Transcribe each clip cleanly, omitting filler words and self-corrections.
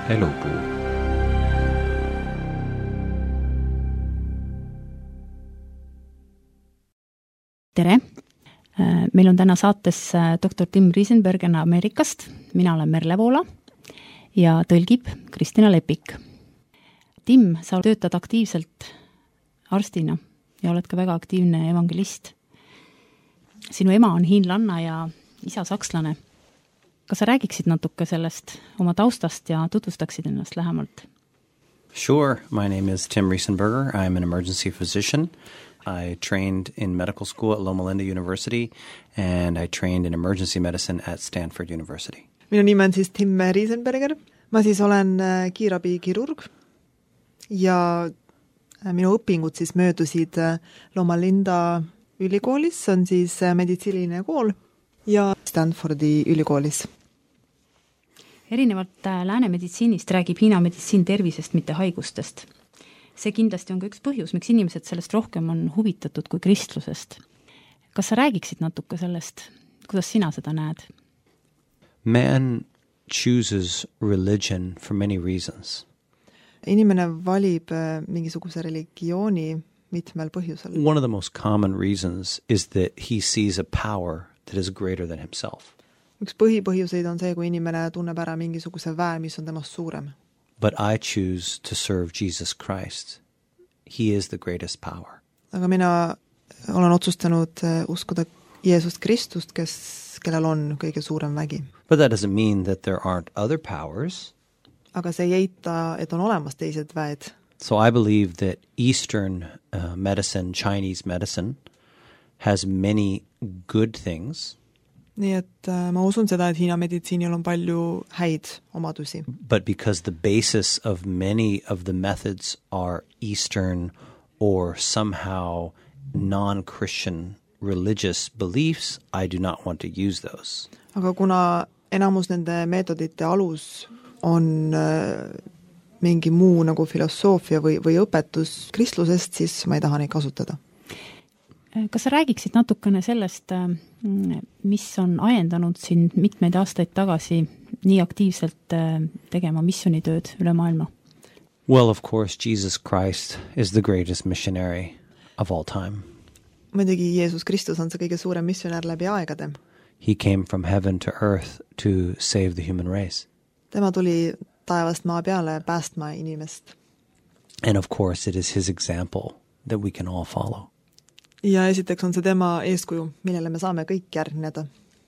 Elupuu. Tere! Meil on täna saates doktor Tim Riesenbergen Ameerikast, mina olen Merle Voola ja tõlgib Kristina Lepik. Tim, sa töötad aktiivselt arstina ja oled ka väga aktiivne evangelist. Sinu ema on hiinlanna ja isa sakslane. Kas sa räägiksid natuke sellest oma taustast ja tutvustaksid ennast lähemalt? Sure. My name is Tim Riesenberger. I'm an emergency physician. I trained in medical school at Loma Linda University and I trained in emergency medicine at Stanford University. Minu nimi on siis Tim Riesenberger. Ma siis olen kiirabikirurg ja minu õpingud siis möödusid Loma Linda ülikoolis, see on siis meditsiiniline kool, ja Stanfordi ülikoolis. Erinevalt lääne meditsiinist räägib Hiina meditsiin tervisest, mitte haigustest. See kindlasti on ka üks põhjus, miks inimesed sellest rohkem on huvitatud kui kristlusest. Kas sa räägiksid natuke sellest? Kuidas sina seda näed? Man chooses religion for many reasons. Inimene valib mingisuguse religiooni mitmel põhjusel. One of the most common reasons is that he sees a power that is greater than himself. Üks põhipõhjuseid on see, kui inimene tunneb ära mingisuguse väe, mis on temast suurem. But I choose to serve Jesus Christ. He is the greatest power. Aga mina olen otsustanud uskuda Jeesust Kristust, kellel on kõige suurem vägi. But that doesn't mean that there aren't other powers. Aga see ei eita, et on olemas teised väed. So I believe that Eastern medicine, Chinese medicine, has many good things. Nii et ma usun seda, et Hiina meditsiinil on palju häid omadusi. But because the basis of many of the methods are Eastern or somehow non-Christian religious beliefs, I do not want to use those. Aga kuna enamus nende meetodite alus on mingi muu nagu filosoofia või õpetus kristlusest, siis ma ei taha neid kasutada. Kas sa räägiksid natukene sellest, mis on ajendanud sind mitmeid aastaid tagasi nii aktiivselt tegema missionitööd üle maailma? Well, of course, Jesus Christ is the greatest missionary of all time. Muidugi Jeesus Kristus on see kõige suurem missionär läbi aegade. He came from heaven to earth to save the human race. Tema tuli taevast maa peale päästma inimest. And of course, it is his example that we can all follow. Ja esiteks on see tema eeskuju, millele me saame kõik järgneda.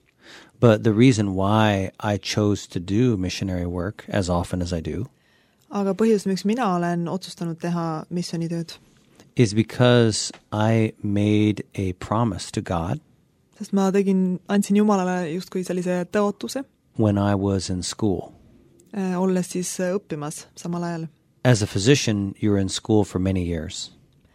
But the reason why I chose to do missionary work as often as I do Aga põhjus, miks mina olen otsustanud teha missionitööd, is because I made a promise to God sest ma andsin Jumalale justkui sellise tõotuse, when I was in school. Olles siis õppimas samal ajal. As a physician, you're in school for many years.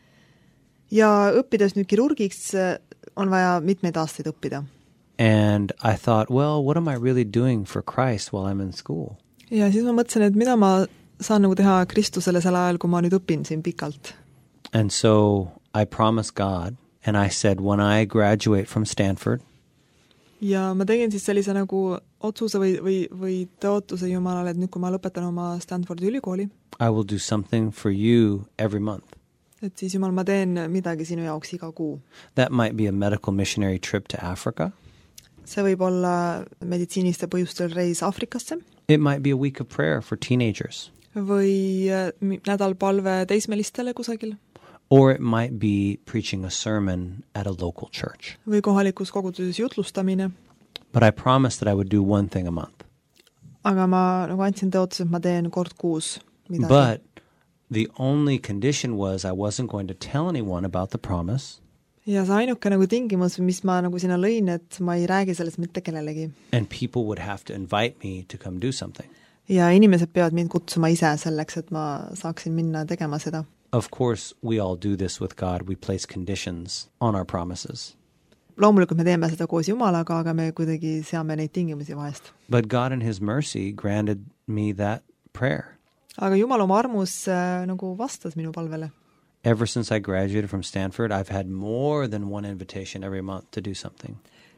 Ja õppides nüüd kirurgiks on vaja mitmeid aastaid õppida. And I thought, well, what am I really doing for Christ while I'm in school? Ja siis ma mõtlesin, et mida ma saan nagu teha Kristusele sel ajal, kui ma nüüd õpin siin pikalt. And so I promised God, and I said, when I graduate from Stanford, ja ma tegin siis sellise nagu otsuse või tõotuse Jumalale, et nüüd kui ma lõpetan oma Stanfordi ülikooli, I will do something for you every month. Et siis Jumal, ma teen midagi sinu jaoks iga kuu. That might be a medical missionary trip to Africa. See võib olla meditsiiniste põhjustel reis Afrikasse. It might be a week of prayer for teenagers. Või nädal palve teismelistele kusagil. Or it might be preaching a sermon at a local church. Või kohalikus koguduses jutlustamine. But I promised that I would do one thing a month. Aga ma nagu andsin tõotus, et ma teen kord kuus midagi. But the only condition was I wasn't going to tell anyone about the promise. Ja see ainuke nagu tingimus, mis ma nagu sinna lõin, et ma ei räägi sellest mitte kellelegi. And people would have to invite me to come do something. Ja inimesed peavad mind kutsuma ise selleks, et ma saaksin minna tegema seda. Of course, we all do this with God. We place conditions on our promises. Loomulikult me teeme seda koos Jumalaga, aga me kuidagi seame neid tingimusi vahest. But God in his mercy granted me that prayer. Aga Jumal oma armus nagu vastas minu palvele. Ever since I graduated from Stanford, I've had more than one invitation every month to do something.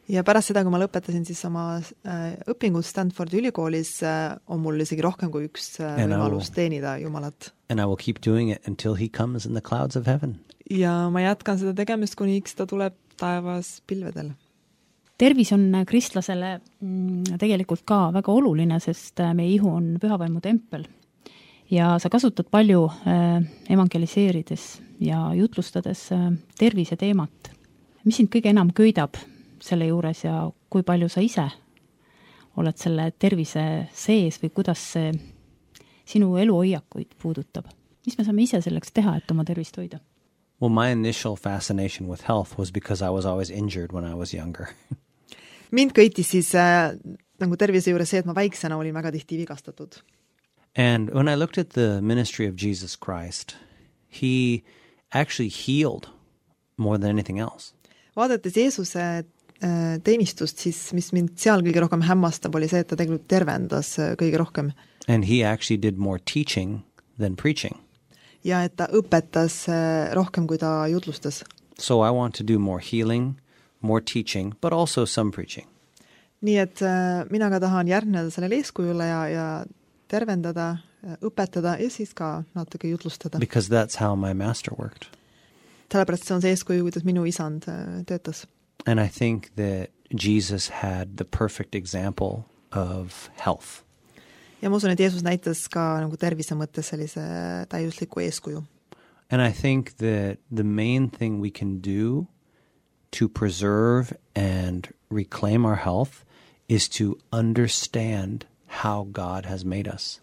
ja pärast seda, kui ma lõpetasin siis oma õpingud Stanfordi ülikoolis, on mul isegi rohkem kui üks võimalus teenida Jumalat. And I will keep doing it until he comes in the clouds of heaven. Ja ma jätkan seda tegemist, kuniks ta tuleb taevas pilvedel. Tervis on kristlasele tegelikult ka väga oluline, sest meie ihu on pühavaimu tempel. Ja sa kasutad palju evangeliseerides ja jutlustades tervise teemat. Mis sind kõige enam köidab selle juures ja kui palju sa ise oled selle tervise sees või kuidas see sinu eluhoiakuid puudutab? Mis me saame ise selleks teha, et oma tervist hoida? Well, my initial fascination with health was because I was always injured when I was younger. Mind köitis siis nagu tervise juures see, et ma väiksena olin väga tihti vigastatud. And when I looked at the ministry of Jesus Christ, he actually healed more than anything else. Vaadates Jeesuse teenistust, siis mis mind seal kõige rohkem hämmastab, oli see, et ta tegelikult tervendas kõige rohkem. And he actually did more teaching than preaching. Ja et ta õpetas rohkem, kui ta jutlustas. So I want to do more healing, more teaching, but also some preaching. Nii et mina ka tahan järgneda sellele eeskujule ja tervendada, õpetada ja siis ka natuke jutlustada. Because that's how my master worked. Sellepärast see on see eeskuju, kuidas minu isand töötas. And I think that Jesus had the perfect example of health. Ja ma usun, et Jeesus näitas ka nagu tervise mõttes sellise täiusliku eeskuju. And I think that the main thing we can do to preserve and reclaim our health is to understand how God has made us.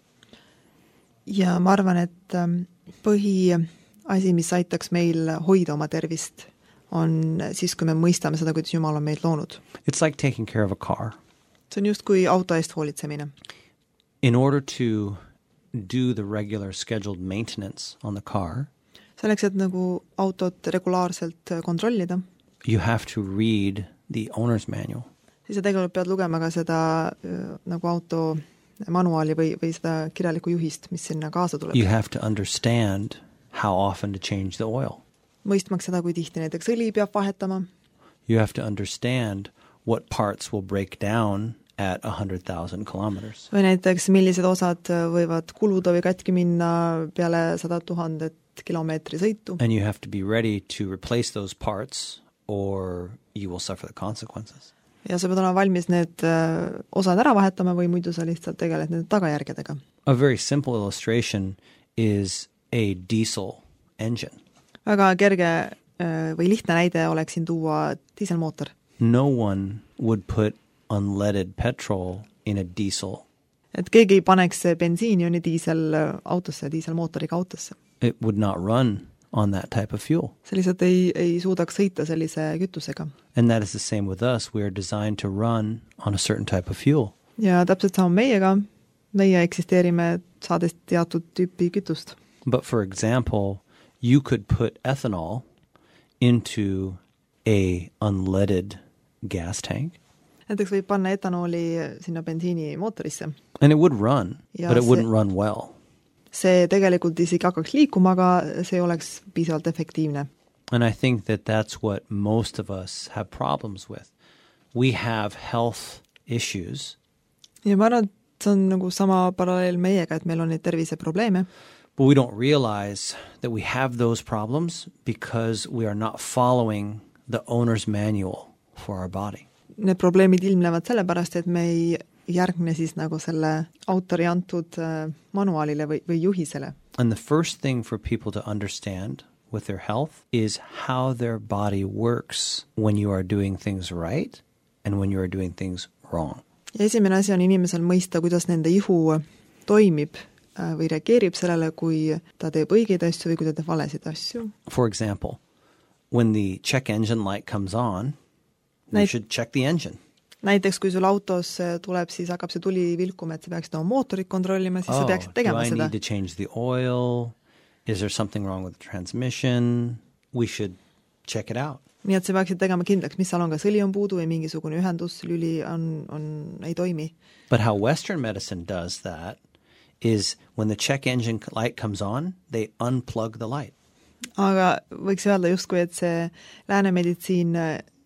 Ja ma arvan, et põhiasi, mis aitaks meil hoida oma tervist, on siis, kui me mõistame seda, kuidas Jumal on meid loonud. It's like taking care of a car. See on just kui auto eest hoolitsemine. In order to do the regular scheduled maintenance on the car, selleks, et nagu autot regulaarselt kontrollida, you have to read the owner's manual. Siis sa tegelikult pead lugema ka seda nagu auto manuaali või seda kirjalikku juhist, mis sinna kaasa tuleb. You have to understand how often to change the oil. Mõistmaks seda, kui tihti näiteks õli peab vahetama. You have to understand what parts will break down at 100,000 kilometers. Või näiteks, millised osad võivad kuluda või katki minna peale 100,000 kilomeetri sõitu. And you have to be ready to replace those parts or you will suffer the consequences. Ja sa pead olema valmis need osad ära vahetama või muidu sa lihtsalt tegeled nende tagajärgedega. A very simple illustration is a diesel engine. Väga kerge või lihtne näide oleks siin tuua diiselmootor. No one would put unleaded petrol in a diesel. Et keegi ei paneks bensiini on diiselautosse, diiselmootoriga autosse. It would not run on that type of fuel. See lihtsalt ei suudaks sõita sellise kütusega. And that is the same with us. We are designed to run on a certain type of fuel. Ja täpselt sama meiega. Meie eksisteerime saades teatud tüüpi kütust. But for example, you could put ethanol into a unleaded gas tank. Näiteks võib panna etanooli sinna bensiinimootorisse. And it would run, but it wouldn't run well. See tegelikult isegi hakkaks liikuma, aga see oleks piisavalt efektiivne. And I think that that's what most of us have problems with. We have health issues. Ja ma arvan, et see on nagu sama paralleel meiega, et meil on neid terviseprobleeme. But we don't realize that we have those problems because we are not following the owner's manual for our body. Need probleemid ilmnevad sellepärast, et me ei järgne siis nagu selle autori antud manuaalile või juhisele. And the first thing for people to understand with their health is how their body works when you are doing things right and when you are doing things wrong. Ja esimene asi on inimesel mõista, kuidas nende ihu toimib või reageerib sellele, kui ta teeb õigeid asju või kui ta teeb valesid asju. For example, when the check engine light comes on, you should check the engine. Näiteks, kui sul autos tuleb, siis hakkab see tuli vilkuma, et sa peaksid oma mootorit kontrollima, siis sa peaksid tegema seda. Do I need to change the oil? Is there something wrong with the transmission? We should check it out. Nii et sa peaksid tegema kindlaks, mis seal on, kas õli on puudu või mingisugune ühenduslüli ei toimi. But how Western medicine does that is when the check engine light comes on, they unplug the light. Aga võiks öelda justkui, et see lääne meditsiin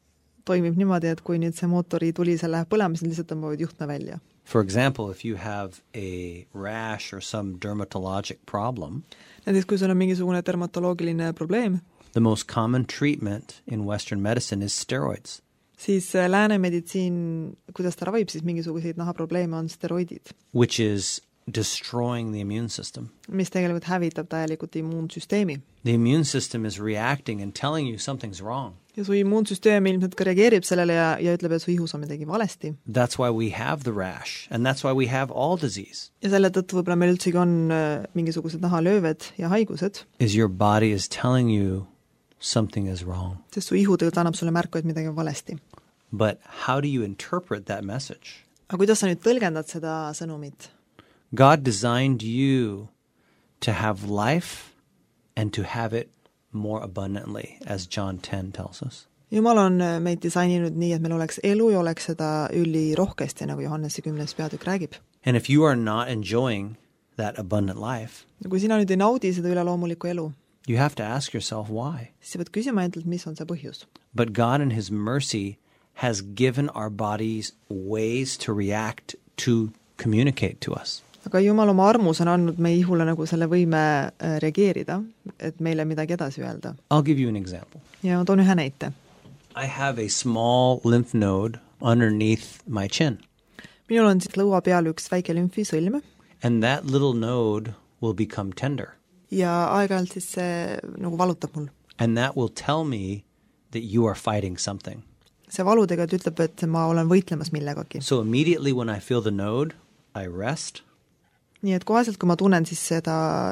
toimib niimoodi, et kui nüüd see mootori tuli seal läheb põlema, siis lihtsalt tõmbavad juhtme välja. For example, if you have a rash or some dermatologic problem, näiteks kui sul on mingisugune dermatoloogiline probleem, the most common treatment in Western medicine is steroids. siis lääne meditsiin, kuidas ta ravib, siis mingisuguseid nahaprobleeme on steroidid, which is destroying the immune system. mis tegelikult hävitab täielikult immuunsüsteemi. The immune system is reacting and telling you something's wrong. Ja su immuunsüsteem ilmselt ka reageerib sellele ja ütleb, et su ihus on midagi valesti. That's why we have the rash, and that's why we have all disease. Ja selle tõttu võib-olla meil üldsegi on mingisugused nahalööved ja haigused. Is your body is telling you something is wrong. Sest su ihu tegelikult annab sulle märku, et midagi on valesti. But how do you interpret that message? Aga kuidas sa nüüd tõlgendad seda sõnumit? God designed you to have life and to have it more abundantly, as John 10 tells us. Jumal on meid disaininud nii, et meil oleks elu ja oleks seda ülirohkesti, nagu Johannese 10. peatükk räägib. And if you are not enjoying that abundant life, kui sina nüüd ei naudi seda üleloomulikku elu, you have to ask yourself why. siis sa pead küsima endalt, mis on see põhjus. But God in His mercy has given our bodies ways to react, to communicate to us. Aga Jumal oma armus on andnud meie ihule nagu selle võime reageerida, et meile midagi edasi öelda. I'll give you an example. Ja ma toon ühe näite. I have a small lymph node underneath my chin. Minul on siis lõua peal üks väike lümfisõlm. And that little node will become tender. Ja aeg-ajalt siis see nagu valutab mul. And that will tell me that you are fighting something. See valu tegelikult ütleb, et ma olen võitlemas millegagi. So immediately when I feel the node, I rest. Nii et koheselt, kui ma tunnen siis seda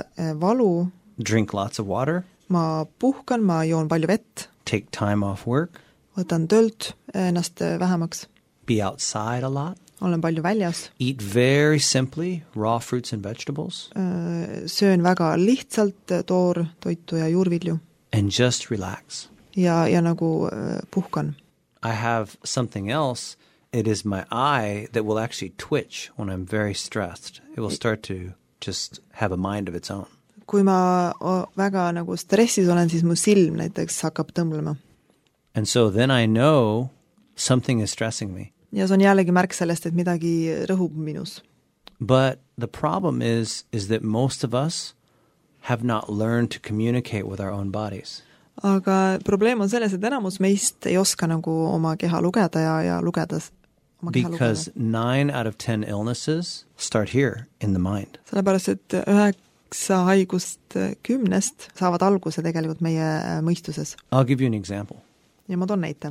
valu, drink lots of water, ma puhkan, ma joon palju vett, take time off work, võtan töölt ennast vähemaks, be outside a lot, olen palju väljas, eat very simply raw fruits and vegetables, söön väga lihtsalt toortoitu ja juurvilju, and just relax. Ja nagu puhkan. I have something else. It is my eye that will actually twitch when I'm very stressed. It will start to just have a mind of its own. Kui ma väga nagu stressis olen, siis mu silm näiteks hakkab tõmblema. And so then I know something is stressing me. Ja see on jällegi märk sellest, et midagi rõhub minus. But the problem is that most of us have not learned to communicate with our own bodies. Aga probleem on selles, et enamus meist ei oska nagu oma keha lugeda ja lugeda oma keha lugeda. Because 9 out of 10 illnesses start here in the mind. Sellepärast, et 9 haigust 10 saavad alguse tegelikult meie mõistuses. I'll give you an example. Ja ma toon näite.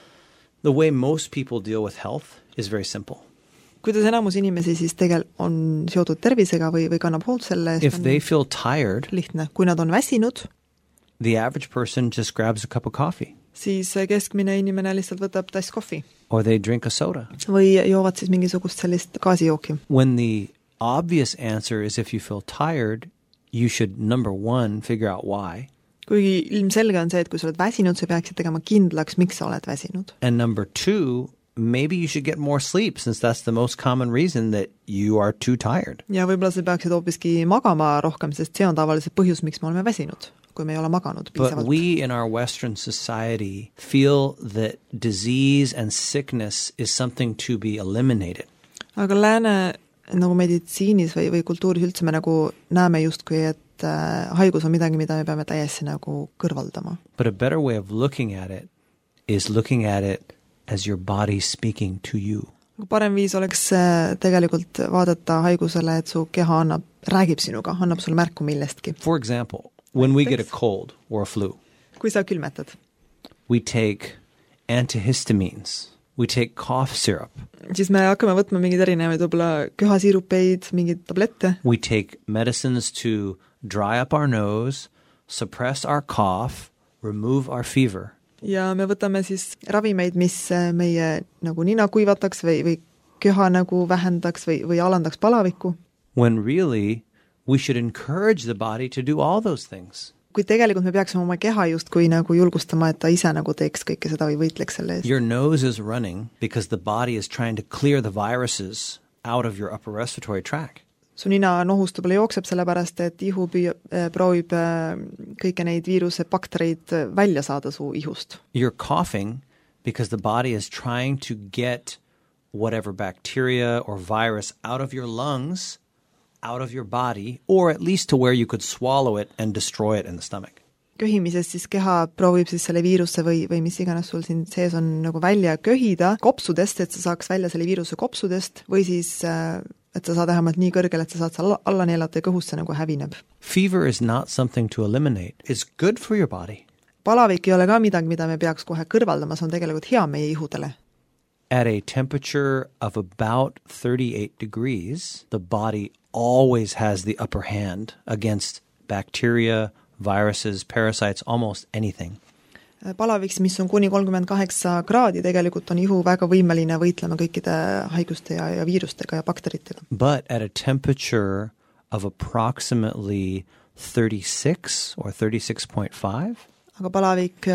The way most people deal with health is very simple. Kuidas enamus inimesi siis on seotud tervisega või kannab hoolt selle eest? If they feel tired, lihtne. Kui nad on väsinud, the average person just grabs a cup of coffee. Siis keskmine inimene lihtsalt võtab tass kohvi. Or they drink a soda. Või joovad siis mingisugust sellist gaasijooki. When the obvious answer is if you feel tired, you should, number 1, figure out why. Kuigi ilmselge on see, et kui sa oled väsinud, sa peaksid tegema kindlaks, miks sa oled väsinud. And number 2, maybe you should get more sleep, since that's the most common reason that you are too tired. Ja võib-olla sa peaksid hoopiski magama rohkem, sest see on tavaliselt põhjus, miks me oleme väsinud, kui me ei ole maganud piisavalt. But we in our Western society feel that disease and sickness is something to be eliminated. Aga lääne nagu meditsiinis või kultuuris üldse me nagu näeme justkui, et haigus on midagi, mida me peame täiesti nagu kõrvaldama. But a better way of looking at it is looking at it as your body speaking to you. Parem viis oleks tegelikult vaadata haigusele, et su keha räägib sinuga, annab sulle märku millestki. For example, when we get a cold or a flu, kui sa külmetad, we take antihistamines, we take cough syrup, siis me hakkame võtma mingeid erinevaid võib-olla köhasiirupeid, mingeid tablette. We take medicines to dry up our nose, suppress our cough, remove our fever. Ja me võtame siis ravimeid, mis meie nagu nina kuivataks või köha nagu vähendaks või alandaks palavikku. When really we should encourage the body to do all those things. Kui tegelikult me peaksime oma keha justkui nagu julgustama, et ta ise nagu teeks kõike seda või võitleks selle eest. Your nose is running because the body is trying to clear the viruses out of your upper respiratory tract. Su nina nohust võib-olla jookseb sellepärast, et ihu proovib kõike neid viiruse baktereid välja saada su ihust. You're coughing because the body is trying to get whatever bacteria or virus out of your lungs, out of your body, or at least to where you could swallow it and destroy it in the stomach. Köhimises siis keha proovib siis selle viiruse või mis iganes sul siin sees on nagu välja köhida kopsudest, et sa saaks välja selle viiruse kopsudest või siis et sa saad vähemalt nii kõrgel, et sa saad seal alla neelata ja kõhus see nagu hävineb. Fever is not something to eliminate. It's good for your body. Palavik ei ole ka midagi, mida me peaks kohe kõrvaldama, see on tegelikult hea meie ihudele. At a temperature of about 38 degrees, the body always has the upper hand against bacteria, viruses, parasites, almost anything. Palaviks, mis on kuni 38 kraadi, tegelikult on ihu väga võimeline võitlema kõikide haiguste ja viirustega ja bakteritega. But at a temperature of approximately 36 or 36.5, aga palavik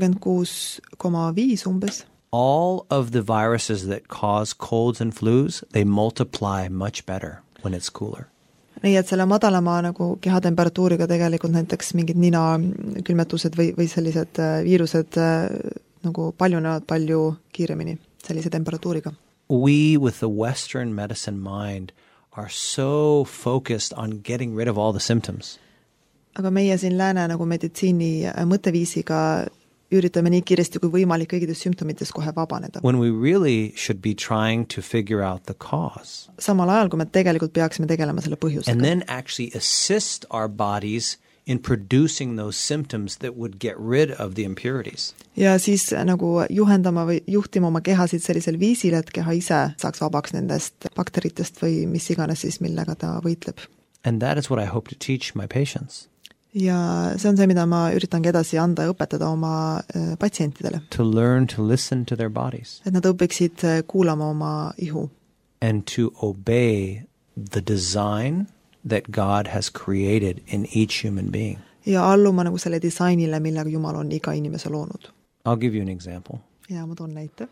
36,5 umbes. All of the viruses that cause colds and flus, they multiply much better when it's cooler. Nii, et selle madalama nagu kehatemperatuuriga tegelikult näiteks mingid nina külmetused või sellised viirused nagu paljunevad palju kiiremini sellise temperatuuriga. We with the Western medicine mind are so focused on getting rid of all the symptoms. Aga meie siin lääne nagu meditsiini mõtteviisiga üritame nii kiiresti kui võimalik kõigidest sümptomitest kohe vabaneda. When we really should be trying to figure out the cause. Samal ajal, kui me tegelikult peaksime tegelema selle põhjusega. And then actually assist our bodies in producing those symptoms that would get rid of the impurities. Ja siis nagu juhendama või juhtima oma kehasid sellisel viisil, et keha ise saaks vabaks nendest bakteritest või mis iganes siis, millega ta võitleb. And that is what I hope to teach my patients. Ja see on see, mida ma üritangi edasi anda ja õpetada oma patsientidele. To learn to listen to their bodies. Et nad õpiksid kuulama oma ihu. And to obey the design that God has created in each human being. Ja alluma nagu selle disainile, millega Jumal on iga inimese loonud. I'll give you an example. Ja ma toon näite.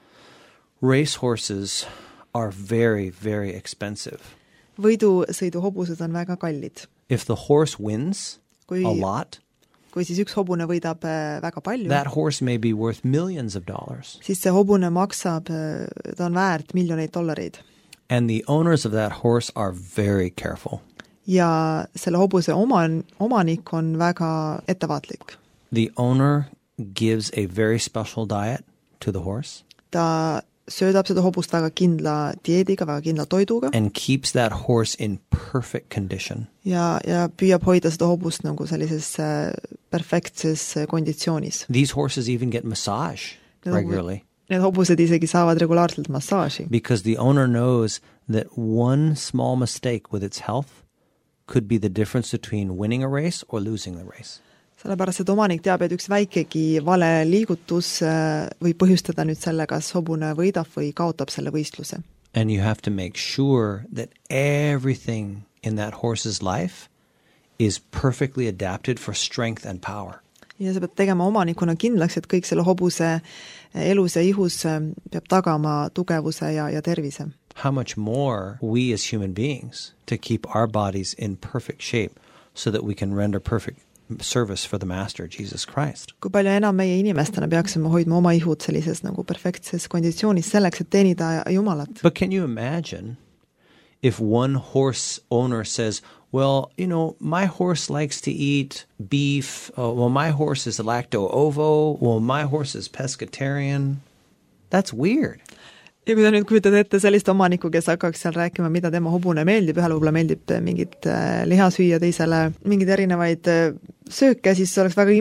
Racehorses are very, very expensive. Võidusõiduhobused on väga kallid. If the horse wins a lot, kui siis üks hobune võidab väga palju, that horse may be worth millions of dollars. Siis see hobune maksab, ta on väärt miljoneid dollareid. And the owners of that horse are very careful. Ja selle hobuse omanik on väga ettevaatlik. The owner gives a very special diet to the horse. Ta söödab seda hobust väga kindla dieediga, väga kindla toiduga. And keeps that horse in perfect condition. Ja püüab hoida seda hobust nagu sellises perfektses konditsioonis. These horses even get massage regularly. Need hobused isegi saavad regulaarselt massaaži. Because the owner knows that one small mistake with its health could be the difference between winning a race or losing the race. Sellepärast, et omanik teab, et üks väikegi vale liigutus võib põhjustada nüüd selle, kas hobune võidab või kaotab selle võistluse. And you have to make sure that everything in that horse's life is perfectly adapted for strength and power. Ja sa pead tegema omanikuna kindlaks, et kõik selle hobuse elus ja ihus peab tagama tugevuse ja tervise. How much more we as human beings to keep our bodies in perfect shape so that we can render perfect service for the Master, Jesus Christ. Kui palju enam meie inimestena peaksime hoidma oma ihud sellises nagu perfektses konditsioonis selleks, et teenida Jumalat. But can you imagine if one horse owner says, well, you know, my horse likes to eat beef, well, my horse is lacto-ovo, well, my horse is pescatarian. That's weird. Ja kui ta nüüd kujutad ette sellist omanikku, kes hakkaks seal rääkima, mida tema hobune meeldib, ühele võib-olla meeldib mingit lihasüüa, teisele mingid erinevaid sööke, siis see oleks väga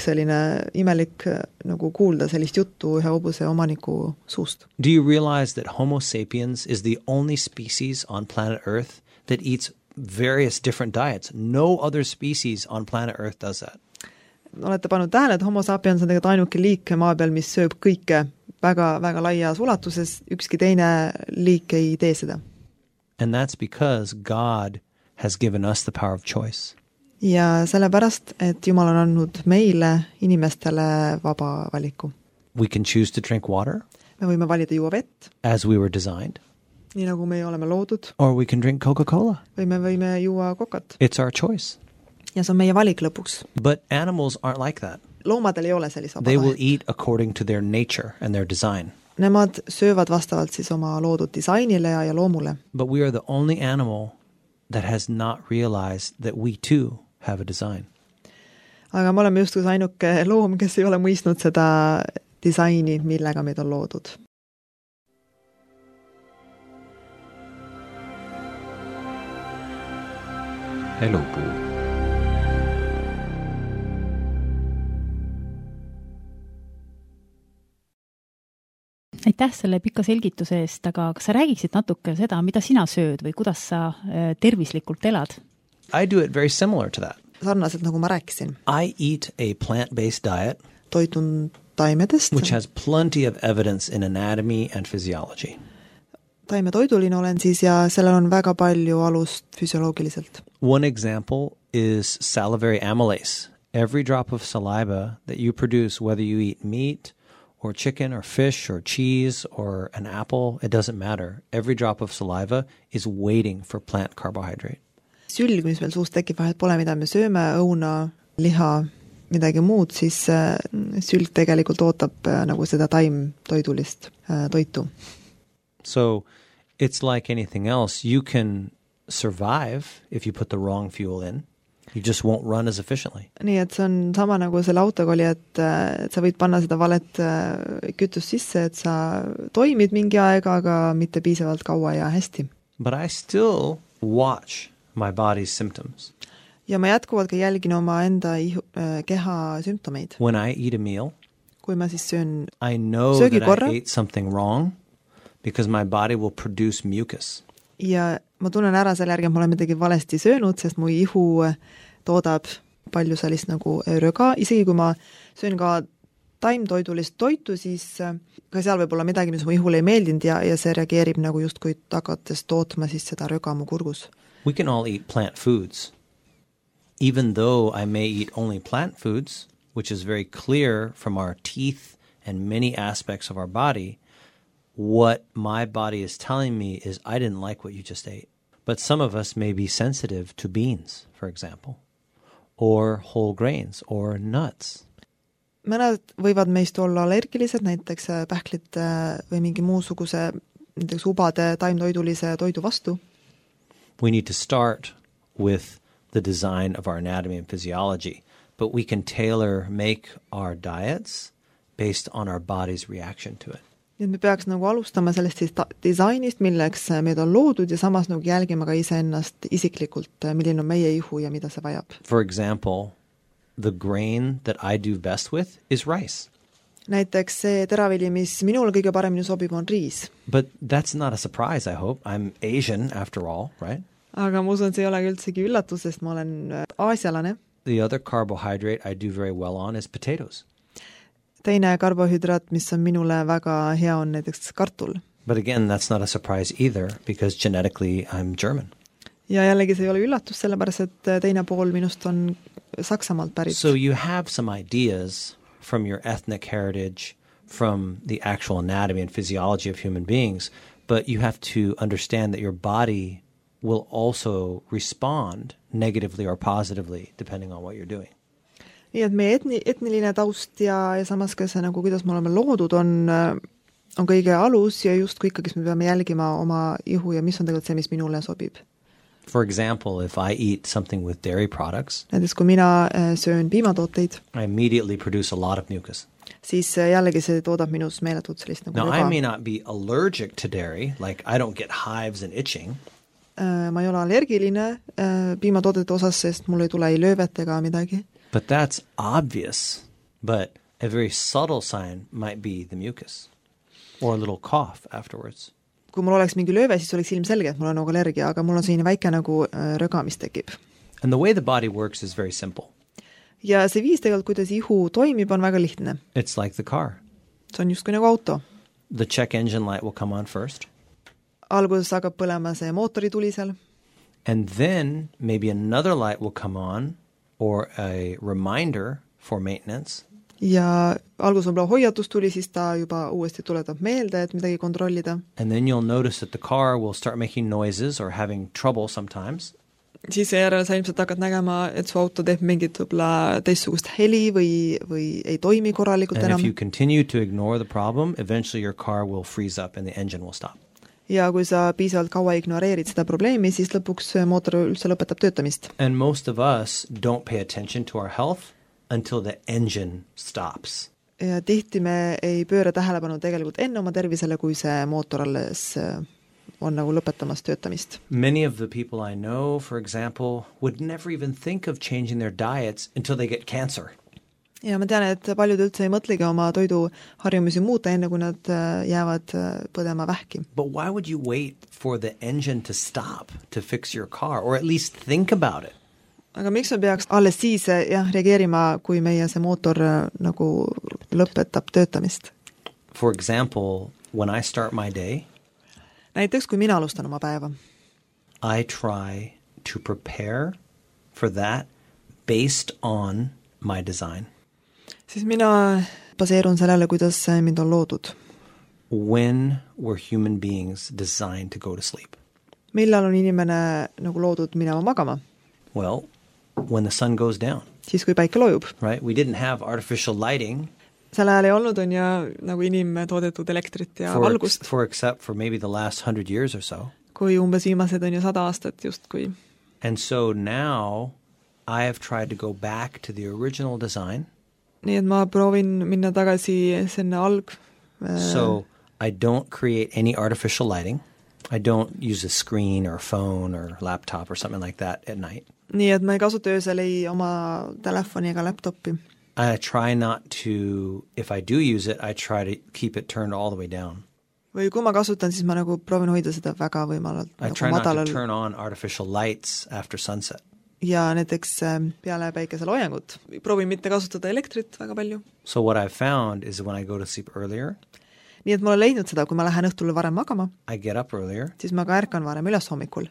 imelik nagu kuulda sellist juttu ühe hobuse omaniku suust. Do you realize that Homo sapiens is the only species on planet Earth that eats various different diets? No other species on planet Earth does that. Olete pannud tähele, et Homo sapiens on tegelikult ainuke liik maa peal, mis sööb kõike väga, väga laias ulatuses, ükski teine liik ei tee seda. And that's because God has given us the power of choice. Ja sellepärast, et Jumal on andnud meile, inimestele vaba valiku. We can choose to drink water. Me võime valida juua vett. As we were designed. Nii nagu me oleme loodud. Or we can drink Coca-Cola. Või me võime juua kokat. It's our choice. Ja see on meie valik lõpuks. But animals aren't like that. loomadel ei ole sellist vaba They will tahet. eat according to their nature and their design. Nemad söövad vastavalt siis oma loodud disainile ja loomule. But we are the only animal that has not realized that we too have a design. Aga me oleme justkui ainuke loom, kes ei ole mõistnud seda disaini, millega meid on loodud. Elupuu. Aitäh selle pika selgituse eest, aga kas sa räägiksid natuke seda, mida sina sööd või kuidas sa tervislikult elad? I do it very similar to that. Sarnaselt nagu ma rääkisin. I eat a plant-based diet Toitun taimedest. which has plenty of evidence in anatomy and physiology. Taimetoiduline olen siis ja sellel on väga palju alust füsioloogiliselt. One example is salivary amylase. Every drop of saliva that you produce, whether you eat meat or chicken or fish or cheese or an apple, it doesn't matter. Every drop of saliva is waiting for plant carbohydrate. Sülg, mis meil suust tekib, vahet pole, mida me sööme, õuna, liha, midagi muud, siis sülg tegelikult ootab nagu seda taimtoidulist toitu. So it's like anything else. You can survive if you put the wrong fuel in. You just won't run as efficiently. Nii, et see on sama nagu selle autoga oli, et sa võid panna seda valet kütust sisse, et sa toimid mingi aega, aga mitte piisavalt kaua ja hästi. But I still watch my body's symptoms. Ja ma jätkuvalt ka jälgin oma enda keha sümptomeid. When I eat a meal, Kui ma siis söön I know that söögikorra I ate something wrong because my body will produce mucus. ja ma tunnen ära selle järgi, et ma olen midagi valesti söönud, sest mu ihu toodab palju sellist nagu röga, isegi kui ma söön ka taimtoidulist toitu, siis ka seal võib olla midagi, mis mu ihule ei meeldinud ja see reageerib nagu justkui hakates tootma siis seda röga mu kurgus. We can all eat plant foods. Even though I may eat only plant foods, which is very clear from our teeth and many aspects of our body, what my body is telling me is I didn't like what you just ate. But some of us may be sensitive to beans, for example, or whole grains, or nuts. Mõned võivad meist olla allergilised, näiteks pähklid või mingi muusuguse näiteks ubade taimtoidulise toidu vastu. We need to start with the design of our anatomy and physiology, but we can make our diets based on our body's reaction to it. Nii et me peaks nagu alustama sellest siis disainist, milleks meid on loodud ja samas nagu jälgima ka iseennast isiklikult, milline on meie ihu ja mida see vajab. For example, the grain that I do best with is rice. Näiteks see teravili, mis minule kõige paremini sobib, on riis. But that's not a surprise, I hope. I'm Asian after all, right? Aga ma usun, see ei olegi üldsegi üllatus, sest ma olen aasialane. The other carbohydrate I do very well on is potatoes. Teine karbohüdraat, mis on minule väga hea, on näiteks kartul. But again, that's not a surprise either, because genetically I'm German. Ja jällegi see ei ole üllatus, sellepärast et teine pool minust on Saksamaalt pärit. So you have some ideas from your ethnic heritage, from the actual anatomy and physiology of human beings, but you have to understand that your body will also respond negatively or positively depending on what you're doing. Nii et meie etniline taust ja samas ka see, nagu, kuidas me oleme loodud, on kõige alus ja justkui ikkagi me peame jälgima oma ihu ja mis on tegelikult see, mis minule sobib. For example, if I eat something with dairy products, Näiteks kui mina söön piimatooteid, I immediately produce a lot of mucus. siis jällegi see toodab minus meeletut sellist nagu Now, I rõga. may not be allergic to dairy, like I don't get hives and itching, Ma ei ole allergiline piimatoodete osas, sest mul ei tule ei löövet ega midagi. but that's obvious. But a very subtle sign might be the mucus or a little cough afterwards. Kui mul oleks mingi lööve, siis oleks ilmselge, et mul on nagu allergia, aga mul on selline väike nagu röga, mis tekib. And the way the body works is very simple. Ja see viis tegelikult, kuidas ihu toimib, on väga lihtne. It's like the car. See on justkui nagu auto. The check engine light will come on first. Alguses hakkab põlema see mootorituli seal. And then maybe another light will come on or a reminder for maintenance. Ja algus võib-olla hoiatus tuli, siis ta juba uuesti tuletab meelde, et midagi kontrollida. And then you'll notice that the car will start making noises or having trouble sometimes. siis seejärel sa ilmselt hakkad nägema, et su auto teeb mingit võib-olla teistsugust heli või ei toimi korralikult And enam. if you continue to ignore the problem, eventually your car will freeze up and the engine will stop. Ja kui sa piisavalt kaua ignoreerid seda probleemi, siis lõpuks mootor üldse lõpetab töötamist. And most of us don't pay attention to our health until the engine stops. Ja tihti me ei pööra tähelepanu tegelikult enne oma tervisele, kui see mootor alles on nagu lõpetamas töötamist. Many of the people I know, for example, would never even think of changing their diets until they get cancer. Ja ma tean, et paljud üldse ei mõtlegi oma toiduharjumusi muuta, enne kui nad jäävad põdema vähki. But why would you wait for the engine to stop to fix your car, or at least think about it? Aga miks me peaks alles siis reageerima, kui meie see mootor nagu lõpetab töötamist? For example, when I start my day, Näiteks, kui mina alustan oma päeva, I try to prepare for that based on my design. siis mina baseerun sellele, kuidas mind on loodud. When were human beings designed to go to sleep? Millal on inimene nagu loodud minema magama? Well, when the sun goes down, Siis, kui päike loojub. right? We didn't have artificial lighting Sel ajal ei olnud on ja nagu inimtoodetud elektrit ja valgust, except for maybe the last 100 years or so. kui umbes viimased on ju 100 aastat justkui. And so now I have tried to go back to the original design. Nii et ma proovin minna tagasi sinna So I don't create any artificial lighting. I don't use a screen or a phone or laptop or something like that at night. Nii et ma ei kasuta öösel ei oma telefoni ega laptopi. I try not to, if I do use it, I try to keep it turned all the way down. Või kui ma kasutan, siis ma nagu proovin hoida seda väga võimalalt I nagu try not to madalal. turn on artificial lights after sunset. Ja näiteks peale päikeseloojangut proovin mitte kasutada elektrit väga palju. So what I've found is when I go to sleep earlier, Nii et ma olen leidnud seda, kui ma lähen õhtul varem magama, I get up earlier siis ma ka ärkan varem üles hommikul.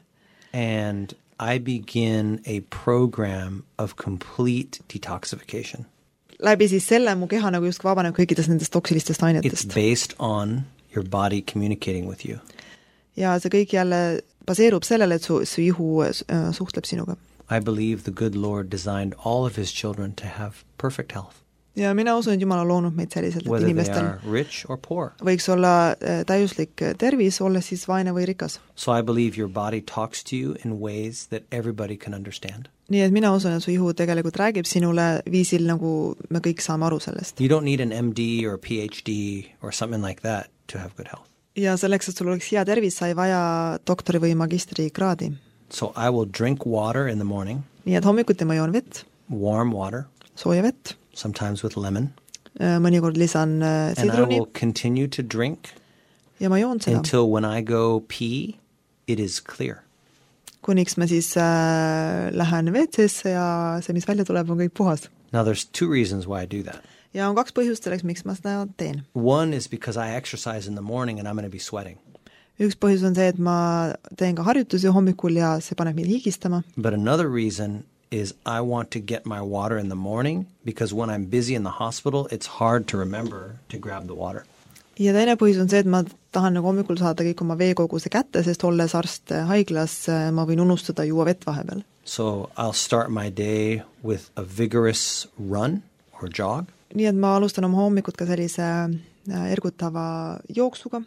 and I begin a program of complete detoxification. Läbi siis selle mu keha nagu justkui vabaneb kõikidest nendest toksilistest It's ainetest. based on your body communicating with you. Ja see kõik jälle baseerub sellele, et su ihu suhtleb sinuga. I believe the good Lord designed all of his children to have perfect health, Ja mina usun, et Jumal on loonud meid selliselt, et whether they inimestel are rich or poor. võiks olla täiuslik tervis, olles siis vaene või rikas. So I believe your body talks to you in ways that everybody can understand. Nii et mina usun, et su ihu tegelikult räägib sinule viisil, nagu me kõik saame aru sellest. You don't need an MD or a PhD or something like that to have good health. Ja selleks, et sul oleks hea tervis, sa ei vaja doktori või magistrikraadi. So I will drink water in the morning, Nii et hommikuti ma joon vett, warm water, sooja vett, sometimes with lemon, mõnikord lisan and I sidruni will continue to drink ja ma joon seda, until when I go pee, it is clear. kuniks ma siis lähen WC-sse ja see, mis välja tuleb, on kõik puhas. Now there's two reasons why I do that. Ja on 2 põhjust selleks, miks ma seda teen. One is because I exercise in the morning and I'm going to be sweating. Üks põhjus on see, et ma teen ka harjutusi hommikul ja see paneb mind higistama. But another reason is I want to get my water in the morning because when I'm busy in the hospital, it's hard to remember to grab the water. Ja teine põhjus on see, et ma tahan nagu hommikul saada kõik oma veekoguse kätte, sest olles arst haiglas, ma võin unustada juua vett vahepeal. So I'll start my day with a vigorous run or jog. Nii et ma alustan oma hommikut ka sellise ergutava jooksuga.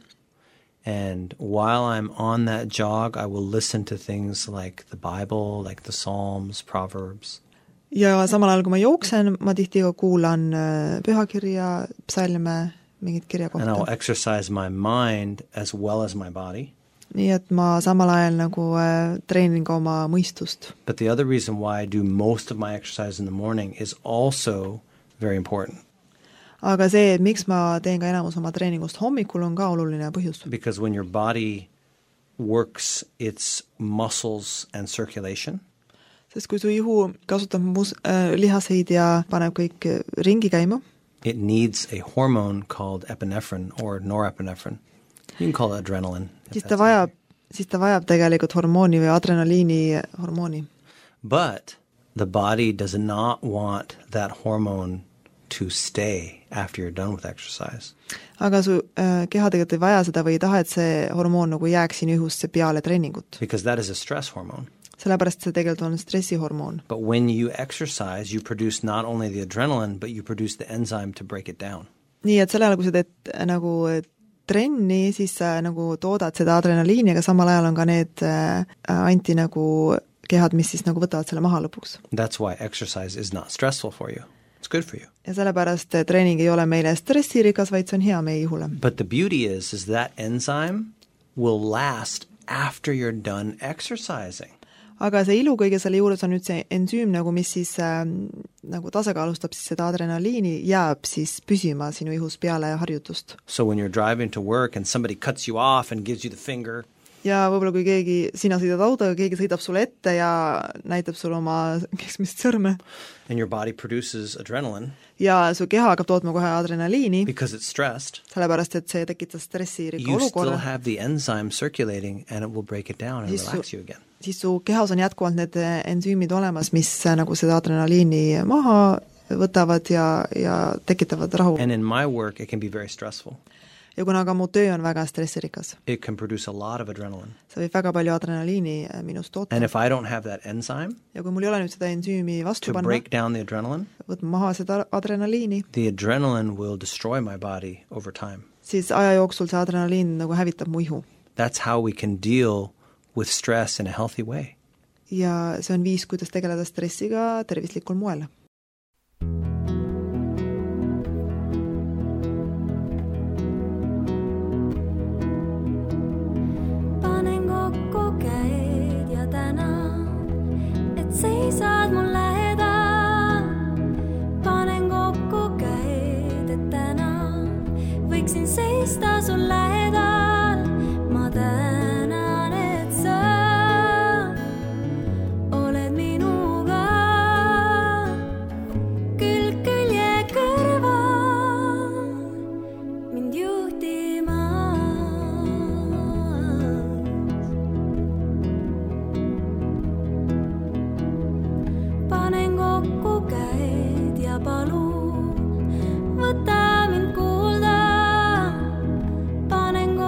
And while I'm on that jog, I will listen to things like the Bible, like the Psalms, Proverbs. Ja samal ajal, kui ma jooksen, ma tihti ka kuulan pühakirja, psalme, mingit kirja And I will kohta. exercise my mind as well as my body. Nii et ma samal ajal nagu treenin ka oma mõistust. But the other reason why I do most of my exercise in the morning is also very important. Aga see, et miks ma teen ka enamus oma treeningust hommikul, on ka oluline põhjus. Because when your body works its muscles and circulation, Sest kui su ihu kasutab lihaseid ja paneb kõik ringi käima, it needs a hormone called epinephrine or norepinephrine. You can call it adrenaline. if siis ta that's vajab tegelikult hormooni või adrenaliini hormooni. But the body does not want that hormone to stay after you're done with exercise. Aga su keha tegelikult ei vaja seda või ei taha, et see hormoon nagu jääks sinu ihusse peale treeningut. Because that is a stress hormone. sellepärast see tegelikult on stressihormoon. But when you exercise, you produce not only the adrenaline, but you produce the enzyme to break it down. Nii, et selle ajal, kui sa teed nagu trenni, siis sa nagu toodad seda adrenaliini, aga samal ajal on ka need anti nagu kehad, mis siis nagu võtavad selle maha lõpuks. That's why exercise is not stressful for you. It's good for you. Ja sellepärast treening ei ole meile stressirikas, vaid see on hea meie ihule. But the beauty is that enzyme will last after you're done exercising. Aga see ilu kõige selle juures on nüüd see ensüüm, nagu mis siis nagu tasakaalustab siis seda adrenaliini, jääb siis püsima sinu ihus peale harjutust. So when you're driving to work and somebody cuts you off and gives you the finger, ja võib-olla kui sina sõidad autoga, keegi sõidab sulle ette ja näitab sulle oma keskmist sõrme. And your body produces adrenaline. Ja su keha hakkab tootma kohe adrenaliini. Because it's stressed. Sellepärast, et see tekitab stressirikka olukorra. You olukorra. still have the enzyme circulating and it will break it down and relax you again. Siis su kehas on jätkuvalt need ensüümid olemas, mis nagu seda adrenaliini maha võtavad ja tekitavad rahu. And in my work it can be very stressful. Ja kuna ka mu töö on väga stressirikas. It can produce a lot of adrenaline. See võib väga palju adrenaliini minust toota. And if I don't have that enzyme, ja kui mul ei ole nüüd seda ensüümi vastu panna, to break down the adrenaline, võtma maha seda adrenaliini, the adrenaline will destroy my body over time. Siis aja jooksul see adrenaliin nagu hävitab mu ihu. That's how we can deal with stress in a healthy way. Ja see on viis, kuidas tegeleda stressiga tervislikul moel. Seisad mul lähedal, panen kokku käed, et täna võiksin seista sul lähedal. Ma tänan, et sa oled minuga külg külje kõrval mind juhtimas. Panen kokku käed ja palun, võta mind kuulda. Panen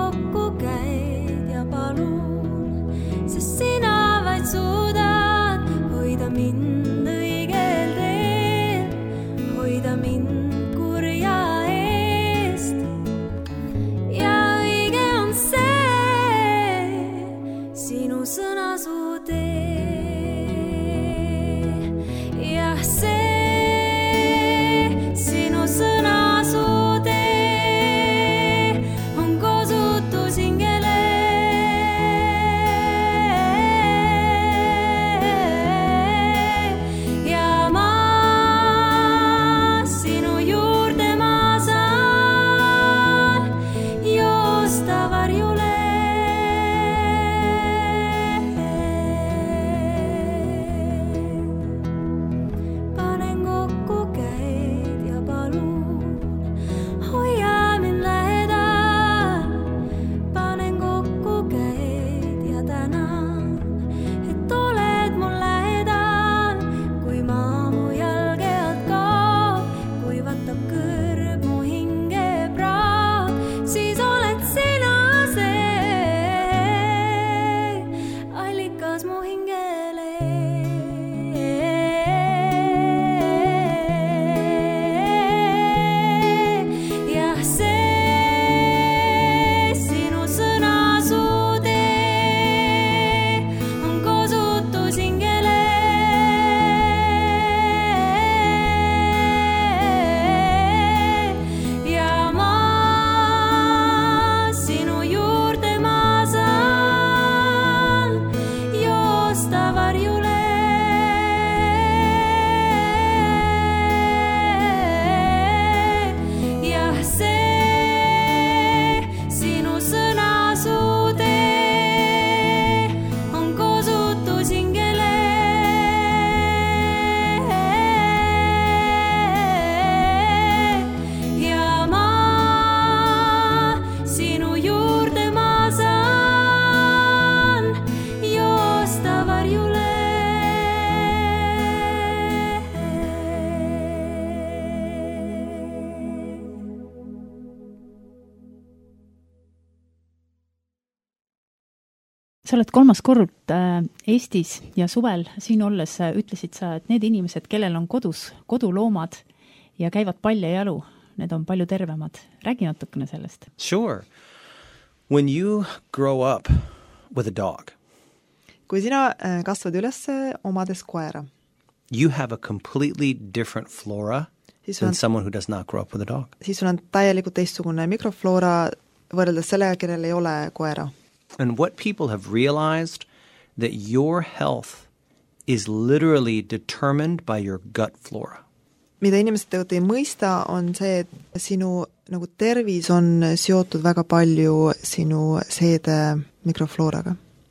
sa oled 3. kord Eestis ja suvel siin olles ütlesid sa, et need inimesed, kellel on koduloomad ja käivad palja jalu, need on palju tervemad. Räägi natukene sellest. Sure. When you grow up with a dog, kui sina kasvad üles omades koera, you have a completely different flora than someone who does not grow up with a dog. Siis sul on täielikult teistsugune mikrofloora võrreldes sellega, kellel ei ole koera. And what people have realized that your health is literally determined by your gut flora. Mida inimesed tegelikult ei mõista, on see, et sinu nagu tervis on seotud väga palju sinu seede mikroflooraga.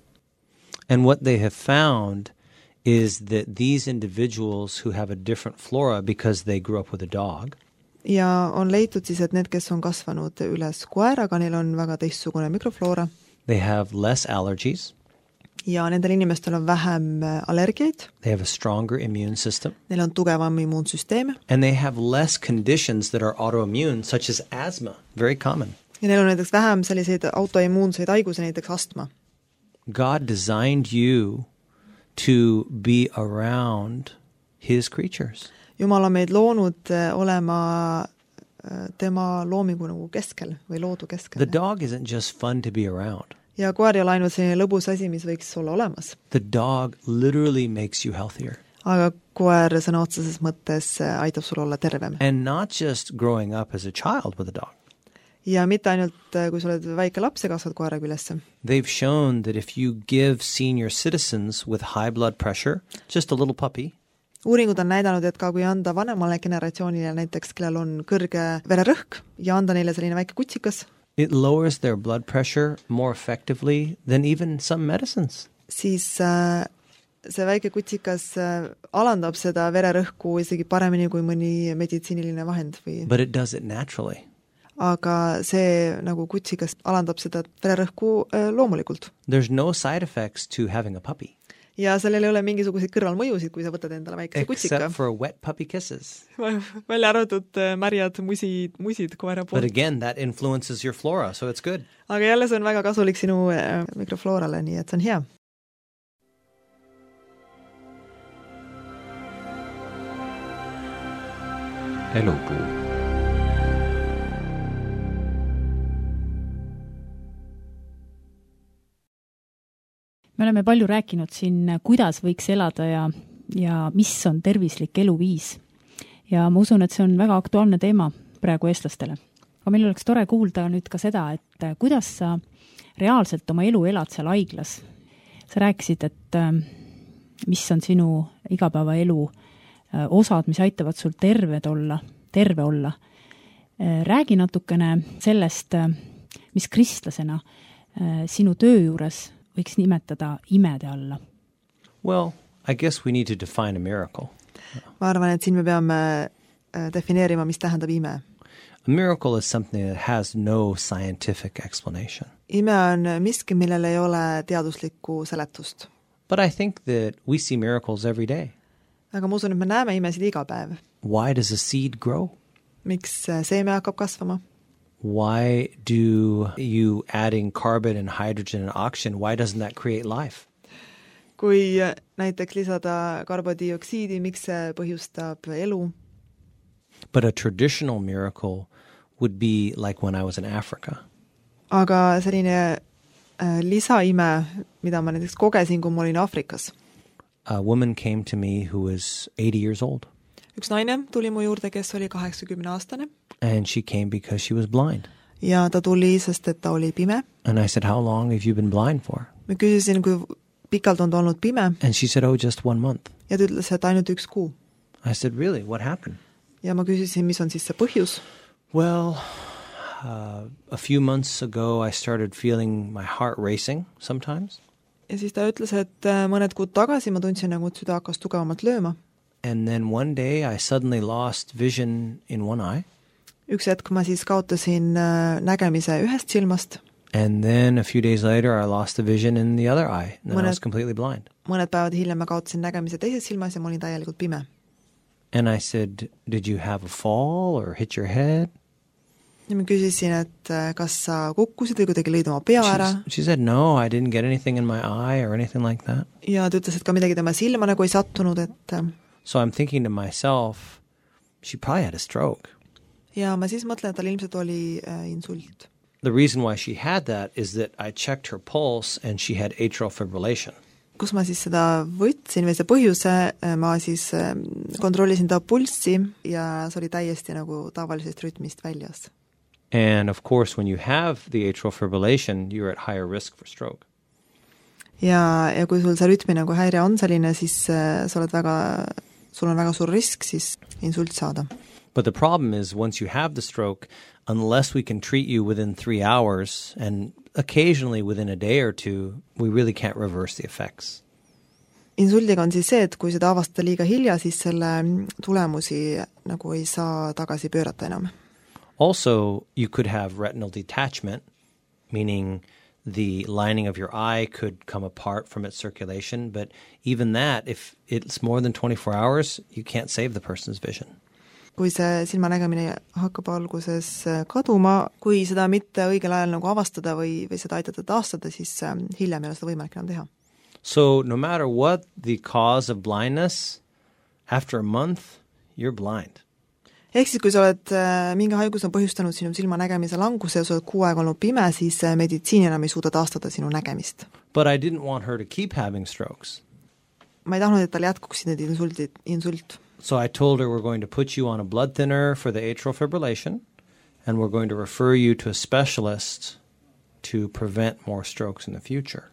And what they have found is that these individuals who have a different flora because they grew up with a dog, ja on leitud siis, et need, kes on kasvanud üles koeraga, neil on väga teistsugune mikrofloora. they have less allergies, Ja nendel inimestel on vähem allergiaid, they have a stronger immune system, neil on tugevam immuunsüsteem and they have less conditions that are autoimmune, such as asthma, very common. ja neil on näiteks vähem selliseid autoimmuunseid haigusi, näiteks astma. God designed you to be around his creatures. Jumal on meid loonud olema tema loomingu nagu keskel või loodu keskel. The dog isn't just fun to be around. Ja koer ei ole ainult selline lõbus asi, mis võiks olla olemas. The dog literally makes you healthier. Aga koer sõna otseses mõttes aitab sul olla tervem. And not just growing up as a child with a dog. Ja mitte ainult, kui sa oled väike laps ja kasvad koeraga ülesse. They've shown that if you give senior citizens with high blood pressure, just a little puppy, Uuringud on näidanud, et ka kui anda vanemale generatsioonile näiteks, kellel on kõrge vererõhk ja anda neile selline väike kutsikas, it lowers their blood pressure more effectively than even some medicines. siis see väike kutsikas alandab seda vererõhku isegi paremini kui mõni meditsiiniline vahend. But it does it naturally. Aga see nagu kutsikas alandab seda vererõhku loomulikult. There's no side effects to having a puppy. Ja sellel ei ole mingisuguseid kõrvalmõjusid, kui sa võtad endale väikese kutsika. Except for wet puppy kisses. Välja arvatud märjad musid koera poolt. But again, that influences your flora, so it's good. Aga jälle see on väga kasulik sinu mikrofloorale, nii et see on hea. Elupuu. Me oleme palju rääkinud siin, kuidas võiks elada ja mis on tervislik eluviis. Ja ma usun, et see on väga aktuaalne teema praegu eestlastele. Aga meil oleks tore kuulda nüüd ka seda, et kuidas sa reaalselt oma elu elad seal haiglas. Sa rääkisid, et mis on sinu igapäevaelu osad, mis aitavad sul terve olla. Räägi natukene sellest, mis kristlasena sinu töö juures võiks nimetada imede alla. Well, I guess we need to define a miracle. Ma arvan, et siin me peame defineerima, mis tähendab ime. A miracle is something that has no scientific explanation. Ime on miski, millel ei ole teaduslikku seletust. But I think that we see miracles every day. Aga ma usun, et me näeme imesid iga päev. Why does a seed grow? Miks seeme hakkab kasvama? Why do you adding carbon and hydrogen and oxygen, why doesn't that create life? Kui näiteks lisada karbodioksiidi, miks see põhjustab elu? But a traditional miracle would be like when I was in Africa. Aga selline lisaime, mida ma näiteks kogesin, kui ma olin Afrikas. A woman came to me who was 80 years old. Üks naine tuli mu juurde, kes oli 80-aastane. And she came because she was blind. Ja ta tuli, sest et ta oli pime. And I said, how long have you been blind for? Ma küsisin, kui pikalt on ta olnud pime. And she said, oh, just 1 month. Ja ta ütles, et ainult 1 kuu. I said, really? What happened? Ja ma küsisin, mis on siis see põhjus? Well, a few months ago I started feeling my heart racing sometimes. Ja siis ta ütles, et mõned kuud tagasi ma tundsin, nagu et süda hakkas tugevamalt lööma. And then one day I suddenly lost vision in one eye. Üks hetk ma siis kaotasin nägemise ühest silmast. And then a few days later I lost the vision in the other eye. And I was completely blind. Mõned päevad hiljem ma kaotasin nägemise teises silmas ja ma olin täielikult pime. And I said, did you have a fall or hit your head? ja ma küsisin, et kas sa kukkusid või kuidagi lõid oma pea ära. She said, no, I didn't get anything in my eye or anything like that. Ja ta ütles, et ka midagi tema silma nagu ei sattunud, et So I'm thinking to myself, she probably had a stroke. ja ma siis mõtlen, et tal ilmselt oli insult. The reason why she had that is that I checked her pulse and she had atrial fibrillation. Kus ma siis seda võtsin või see põhjuse, ma siis kontrollisin ta pulssi ja see oli täiesti nagu tavalisest rütmist väljas. And of course, when you have the atrial fibrillation, you're at higher risk for stroke. Ja kui sul see rütmi nagu häire on selline, siis sul on väga suur risk siis insult saada. But the problem is, once you have the stroke, unless we can treat you within 3 hours and occasionally within a day or two, we really can't reverse the effects. Insuldiga on siis see, et kui seda avastada liiga hilja, siis selle tulemusi nagu ei saa tagasi pöörata enam. Also, you could have retinal detachment, meaning the lining of your eye could come apart from its circulation, but even that, if it's more than 24 hours, you can't save the person's vision. Kui see silmanägemine hakkab alguses kaduma, kui seda mitte õigel ajal nagu avastada või seda aidata taastada, siis hiljem ei ole seda võimalik enam teha. So no matter what the cause of blindness, after a month, you're blind. Ehk siis, kui sa oled mingi haigus on põhjustanud sinu silmanägemise languse ja sa oled 6 aega olnud pime, siis meditsiin enam ei suuda taastada sinu nägemist. But I didn't want her to keep having strokes. Ma ei tahtnud, et tal jätkuksid need insult. So I told her we're going to put you on a blood thinner for the atrial fibrillation and we're going to refer you to a specialist to prevent more strokes in the future.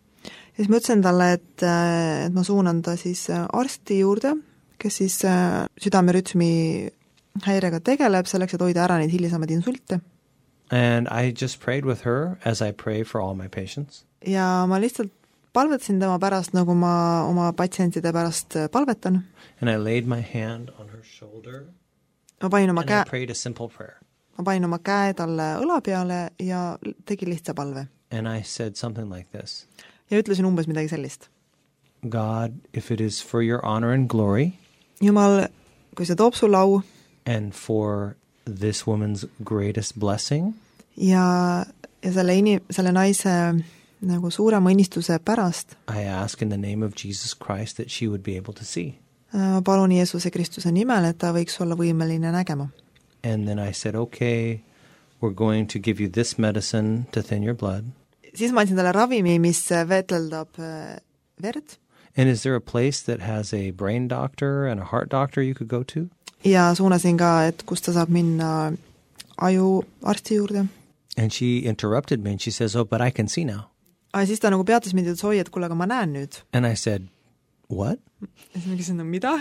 Ja siis ma ütlesin talle, et ma suunan ta siis arsti juurde, kes siis südamerütmi häirega tegeleb selleks, et hoida ära neid hilisemad insulte. And I just prayed with her as I pray for all my patients. Ja ma lihtsalt palvetasin tema pärast, nagu ma oma patsientide pärast palvetan. And I laid my hand on her shoulder Ma panin oma and I prayed a simple prayer. Ma panin oma käe talle õla peale ja tegin lihtsa palve. And I said something like this. Ja ütlesin umbes midagi sellist. God, if it is for your honor and glory, Jumal, kui see toob sulle au and for this woman's greatest blessing, ja selle naise nagu suurema õnnistuse pärast, I ask in the name of Jesus Christ that she would be able to see. ma palun Jeesuse Kristuse nimel, et ta võiks olla võimeline nägema. And then I said, okay, we're going to give you this medicine to thin your blood. Siis ma andsin talle ravimi, mis veeteldab verd. And is there a place that has a brain doctor and a heart doctor you could go to? Ja suunasin ka, et kus ta saab minna ajuarsti juurde. And she interrupted me and she says, oh, but I can see now. Siis ta nagu peatas mind, et soi, et kuule, aga ma näen nüüd. And I said, what? Ja siis ma küsin, mida?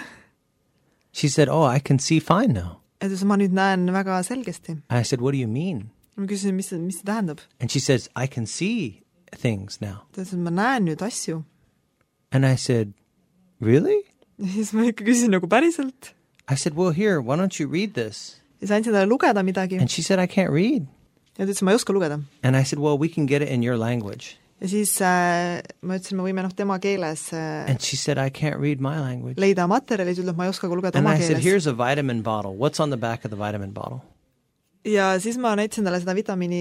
She said, oh, I can see fine now. Et ma nüüd näen väga selgesti. I said, what do you mean? Ma küsisin, mis see tähendab? And she says, I can see things now. Ta ütles, et ma näen nüüd asju. And I said, really? Ja siis ma ikka küsisin nagu päriselt. I said, well, here, why don't you read this? Ja siis andsin talle lugeda midagi. And she said, I can't read. Ja ta ütles, ma ei oska lugeda. And I said, well, we can get it in your language. Ja siis ma ütlesin, me võime tema keeles And she said, I can't read my language. leida materjali, ütleb, ma ei oska ka lugeda And oma I said, keeles. here's a vitamin bottle. What's on the back of the vitamin bottle? Ja siis ma näitasin talle seda vitamiini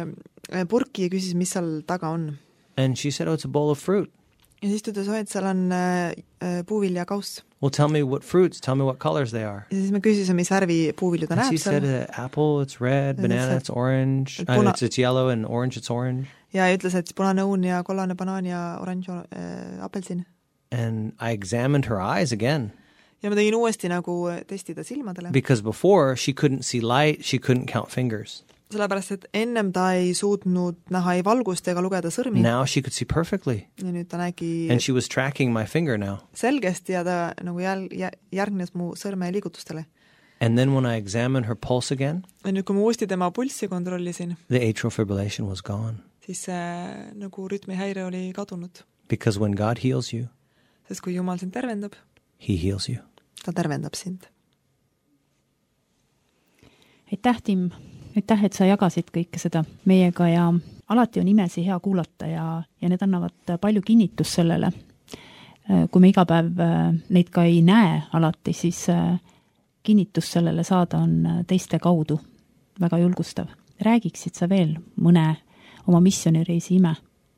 purki ja küsis, mis seal taga on. And she said, oh, it's a bowl of fruit. Ja siis ta ütles, et seal on puuvilja kauss. Well, tell me what fruits. Tell me what colors they are. Ja siis me küsisime, mis värvi puuvilju ta And näeb she said, seal. apple, it's red, And banana, it's it's orange, puna- it's yellow, and orange, it's orange. Ja ütles, et punane õun ja kollane banaan ja oranž apelsin. And I examined her eyes again. Ja ma tegin uuesti nagu testida silmadele. Because before, she couldn't see light, she couldn't count fingers. Sellepärast, et ennem ta ei suutnud näha ei valgust ega lugeda sõrmi. Now she could see perfectly. Ja nüüd ta nägi And she was tracking my finger now. selgesti ja ta nagu järgnes mu sõrme liigutustele. And then when I examined her pulse again, Ja nüüd, kui ma uuesti tema pulssi kontrollisin, the atrial fibrillation was gone. siis nagu rütmihäire oli kadunud. Because when God heals you, Sest kui Jumal sind tervendab, He heals you. ta tervendab sind. aitäh, Tim! Aitäh, et sa jagasid kõike seda meiega ja alati on imesi hea kuulata ja need annavad palju kinnitust sellele. Kui me iga päev neid ka ei näe alati, siis kinnitust sellele saada on teiste kaudu. väga julgustav. Räägiksid sa veel mõne oma missioonireisi ime?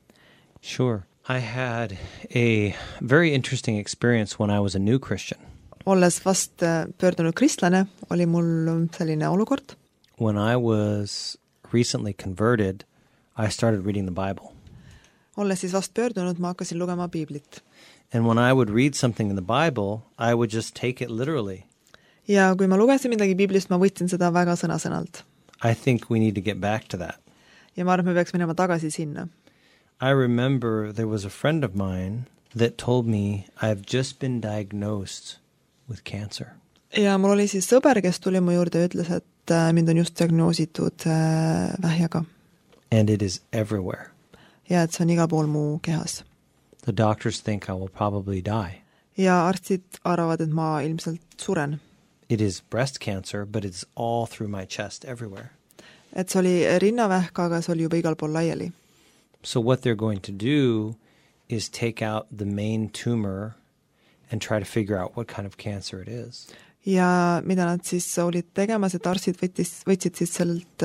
Sure. I had a very interesting experience when I was a new Christian. Olles vast pöördunud kristlane, oli mul selline olukord. When I was recently converted, I started reading the Bible. Olles siis vast pöördunud, ma hakkasin lugema piiblit. And when I would read something in the Bible, I would just take it literally. Ja kui ma lugesin midagi piiblist, ma võtsin seda väga sõna-sõnalt. I think we need to get back to that. Ja ma arvan, et me peaks minema tagasi sinna. I remember there was a friend of mine that told me I've just been diagnosed with cancer. Ja mul oli siis sõber, kes tuli mu juurde ja ütles, et mind on just diagnoositud vähjaga. And it is everywhere. Ja et see on igal pool mu kehas. The doctors think I will probably die. Ja arstid arvavad, et ma ilmselt suren. It is breast cancer, but it's all through my chest everywhere. Et see oli rinnavähk, aga see oli juba igal pool laiali. So what they're going to do is take out the main tumor and try to figure out what kind of cancer it is. Ja mida nad siis olid tegemas, et arstid võtsid siis sellelt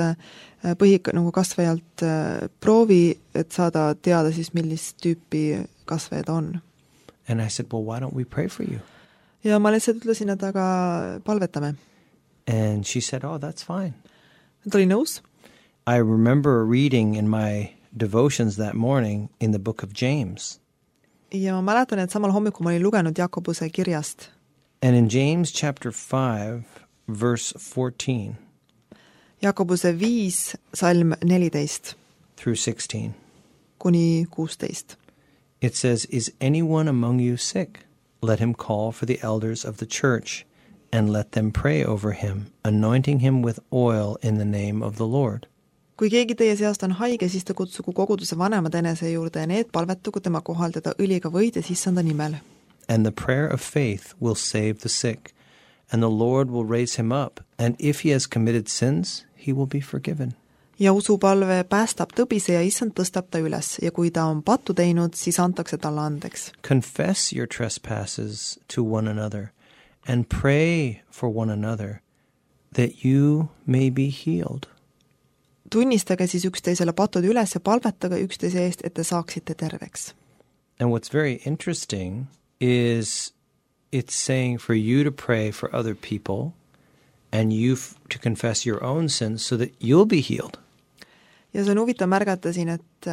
nagu kasvajalt proovi, et saada teada siis, millist tüüpi kasvaja ta on. And I said, well, why don't we pray for you? Ja ma lihtsalt ütlesin, et aga palvetame. And she said, oh, that's fine. Ta oli nõus. I remember reading in my devotions that morning in the book of James. Ja ma mäletan, et samal hommikul ma olin lugenud Jakobuse kirjast. And in James chapter 5, verse 14 Jakobuse 5, salm 14 through 16, kuni 16. it says, is anyone among you sick? Let him call for the elders of the church and let them pray over him, anointing him with oil in the name of the Lord. Kui keegi teie seast on haige, siis ta kutsugu koguduse vanemad enese juurde ja need palvetugu tema kohal teda õliga võides issanda nimel. And the prayer of faith will save the sick, and the Lord will raise him up, and if he has committed sins, he will be forgiven. Ja usupalve päästab tõbise ja issand tõstab ta üles, ja kui ta on pattu teinud, siis antakse talle andeks. Confess your trespasses to one another, and pray for one another, that you may be healed. Tunnistage siis üksteisele patud üles ja palvetage üksteise eest, et te saaksite terveks. And what's very interesting is it's saying for you to pray for other people and you to confess your own sins so that you'll be healed. Ja see on huvitav märgata siin, et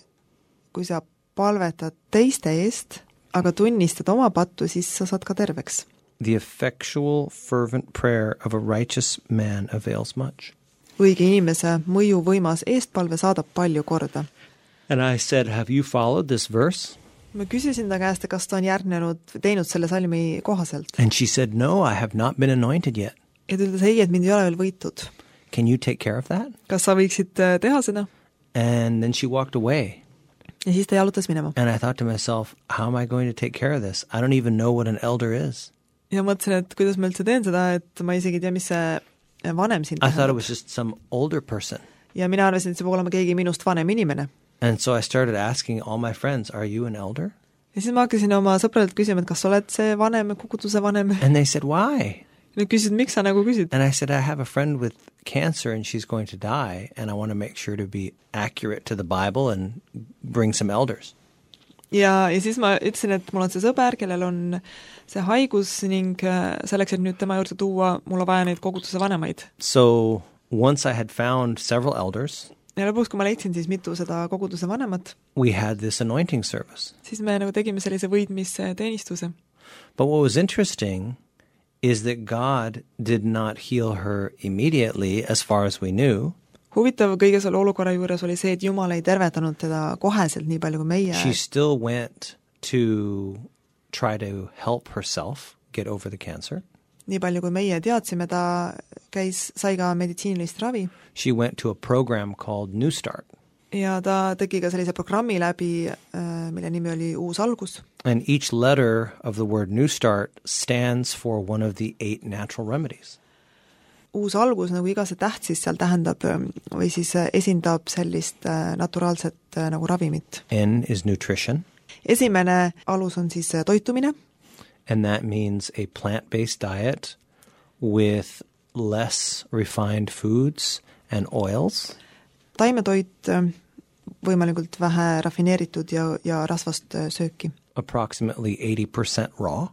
kui sa palvetad teiste eest, aga tunnistad oma pattu, siis sa saad ka terveks. The effectual, fervent prayer of a righteous man avails much. Õige inimese mõjuvõimas eestpalve saadab palju korda. And I said, have you followed this verse? Ma küsisin ta käest, kas ta on teinud selle salmi kohaselt. And she said, no, I have not been anointed yet. Ja ta ütles, ei, et mind ei ole veel võitud. Can you take care of that? Kas sa võiksid teha seda? And then she walked away. Ja siis ta jalutas minema. And I thought to myself, how am I going to take care of this? I don't even know what an elder is. Ja mõtlesin, et kuidas ma üldse teen seda, et ma isegi tea, mis see vanem siin I thought it was just some older person. Ja mina arvasin, et see peab olema keegi minust vanem inimene. And so I started asking all my friends, are you an elder? Ja siis ma hakkasin oma sõpradelt küsima, et kas oled see vanem, koguduse vanem? And they said, why? Nad küsisid, miks sa nagu küsid? And I said, I have a friend with cancer and she's going to die and I want to make sure to be accurate to the Bible and bring some elders. Ja siis ma ütlesin, et mul on see sõber, kellel on see haigus ning selleks, et nüüd tema juurde tuua, mul on vaja neid koguduse vanemaid. So once I had found several elders, ja lõpuks, kui ma leidsin siis mitu seda koguduse vanemat, we had this anointing service. Siis me nagu tegime sellise võidmisteenistuse. But what was interesting is that God did not heal her immediately as far as we knew. Huvitav kõige selle olukorra juures oli see, et Jumal ei tervetanud teda koheselt nii palju kui meie. She still went to try to help herself get over the cancer. Nii palju kui meie teadsime, ta sai ka meditsiinilist ravi. She went to a program called New Start. Ja ta tegi ka sellise programmi läbi, mille nimi oli Uus algus. And each letter of the word New Start stands for one of the 8 natural remedies. Uus algus, nagu iga see täht siis seal tähendab või siis esindab sellist naturaalset nagu ravimit. N is nutrition. Esimene alus on siis toitumine. And that means a plant-based diet with less refined foods And oils? Taimetoit, võimalikult vähe rafineeritud ja rasvast sööki. Approximately 80% raw.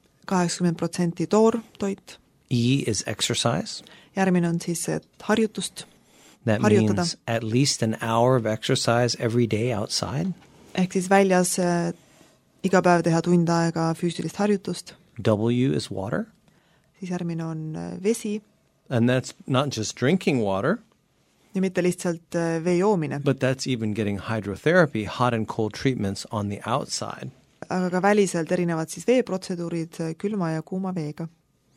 80% toortoit. E is exercise. Järgmine on siis harjutust. That means at least an hour of exercise every day outside. Ehk siis väljas iga päev teha tund aega füüsilist harjutust. W is water. Siis järgmine on vesi. And that's not just drinking water. Ja mitte lihtsalt vee joomine. But that's even getting hydrotherapy, hot and cold treatments on the outside. Aga ka väliselt erinevad siis veeprotseduurid külma ja kuuma veega.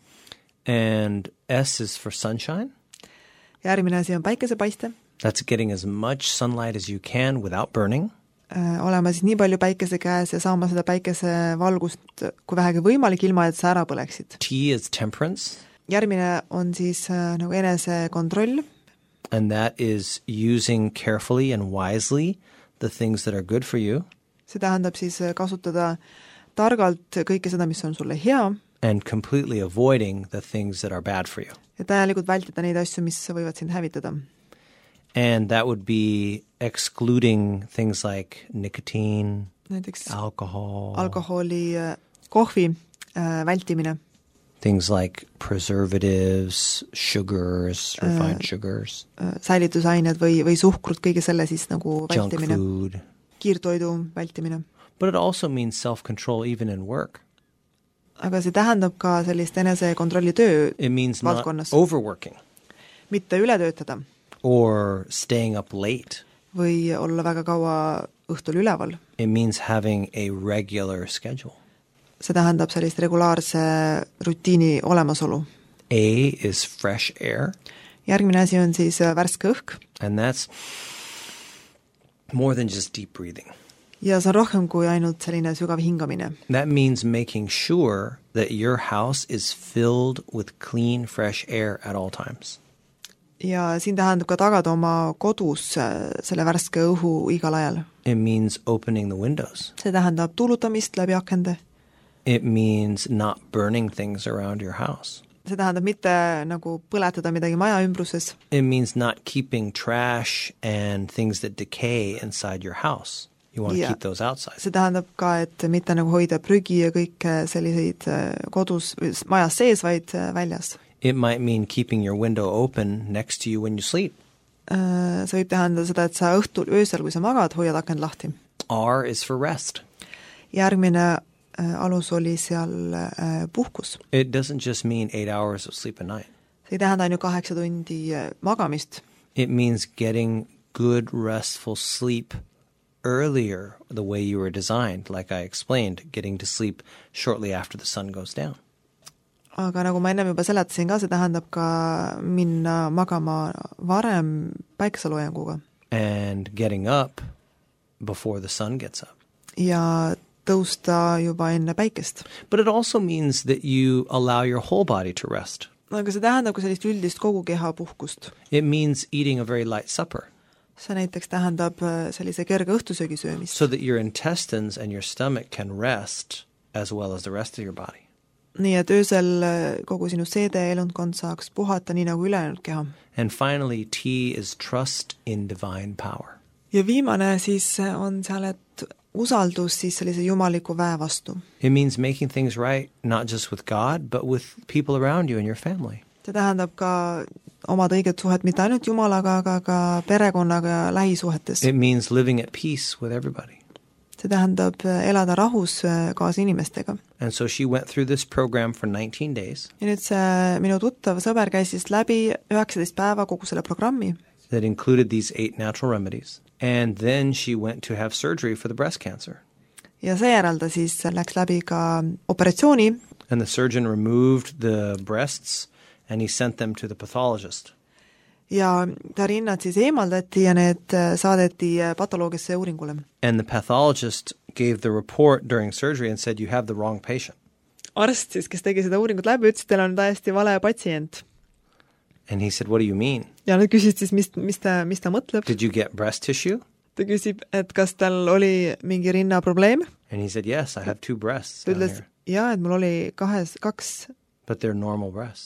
And S is for sunshine. Järgmine asi on päikesepaiste. That's getting as much sunlight as you can without burning. Olema siis nii palju päikese käes ja saama seda päikesevalgust kui vähegi võimalik, ilma et sa ära põleksid. T is temperance. Järgmine on siis nagu enesekontroll. And that is using carefully and wisely the things that are good for you. See tähendab siis kasutada targalt kõike seda, mis on sulle hea. And completely avoiding the things that are bad for you. Ja täielikult vältida neid asju, mis võivad sind hävitada. And that would be excluding things like nicotine, näiteks alcoholi, kohvi vältimine. Things like preservatives, sugars, refined sugars. Säilitusained või suhkrut, kõige selle siis nagu vältimine. Junk food. Kiirtoidu vältimine. But it also means self-control even in work. Aga see tähendab ka sellist enesekontrolli töö It means valdkonnas. not overworking. Mitte üle töötada. Or staying up late. Või olla väga kaua õhtul üleval. It means having a regular schedule. See tähendab sellist regulaarse rutiini olemasolu. A is fresh air. Järgmine asi on siis värske õhk. And that's more than just deep breathing. Ja see on rohkem kui ainult selline sügav hingamine. That means making sure that your house is filled with clean, fresh air at all times. Ja siin tähendab ka tagada oma kodus selle värske õhu igal ajal. It means opening the windows. See tähendab tuulutamist läbi akende. It means not burning things around your house. See tähendab mitte nagu põletada midagi maja ümbruses. It means not keeping trash and things that decay inside your house. You want to keep those outside. See tähendab ka, et mitte nagu hoida prügi ja kõike selliseid kodus, majas sees, vaid väljas. It might mean keeping your window open next to you when you sleep. See võib tähendada seda, et sa õhtul, öösel, kui sa magad, hoiad akend lahti. R is for rest. Järgmine alus oli seal puhkus. It doesn't just mean 8 hours of sleep a night. See ei tähenda ainult 8 tundi magamist. It means getting good, restful sleep earlier the way you were designed, like I explained, getting to sleep shortly after the sun goes down. Aga nagu ma ennem juba seletasin ka, see tähendab ka minna magama varem päikeseloojanguga. And getting up before the sun gets up. Ja tõusta juba enne päikest. But it also means that you allow your whole body to rest. Aga see tähendab ka sellist üldist kogu keha puhkust. It means eating a very light supper. See näiteks tähendab sellise kerge õhtusöögi söömist. So that your intestines and your stomach can rest as well as the rest of your body. Nii et öösel kogu sinu seede elundkond saaks puhata nii nagu ülejäänud keha. And finally, T is trust in divine power. Ja viimane siis on seal, et usaldus siis sellise jumaliku väe vastu. It means making things right, not just with God, but with people around you and your family. See tähendab ka omad õiget suhet mitte ainult Jumalaga, aga ka perekonnaga ja lähisuhetes. It means living at peace with everybody. See tähendab elada rahus kaasa inimestega. And so she went through this program for 19 days. Ja nüüd see minu tuttav sõber käis siis läbi 19 päeva kogu selle programmi. That included these 8 natural remedies. And then she went to have surgery for the breast cancer. Ja seejärel ta siis läks läbi ka operatsiooni. And the surgeon removed the breasts and he sent them to the pathologist. Ja ta rinnad siis eemaldati ja need saadeti patoloogisse uuringule. And the pathologist gave the report during surgery and said, you have the wrong patient. Arst siis, kes tegi seda uuringut läbi, ütles, teil on täiesti vale patsient. And he said, what do you mean? Ja nad küsid siis, mis ta mõtleb. Did you get breast tissue? Ta küsib, et kas tal oli mingi rinna probleem. And he said, yes, I have 2 breasts Ta down ütles, here. et mul oli kaks. But they're normal breasts.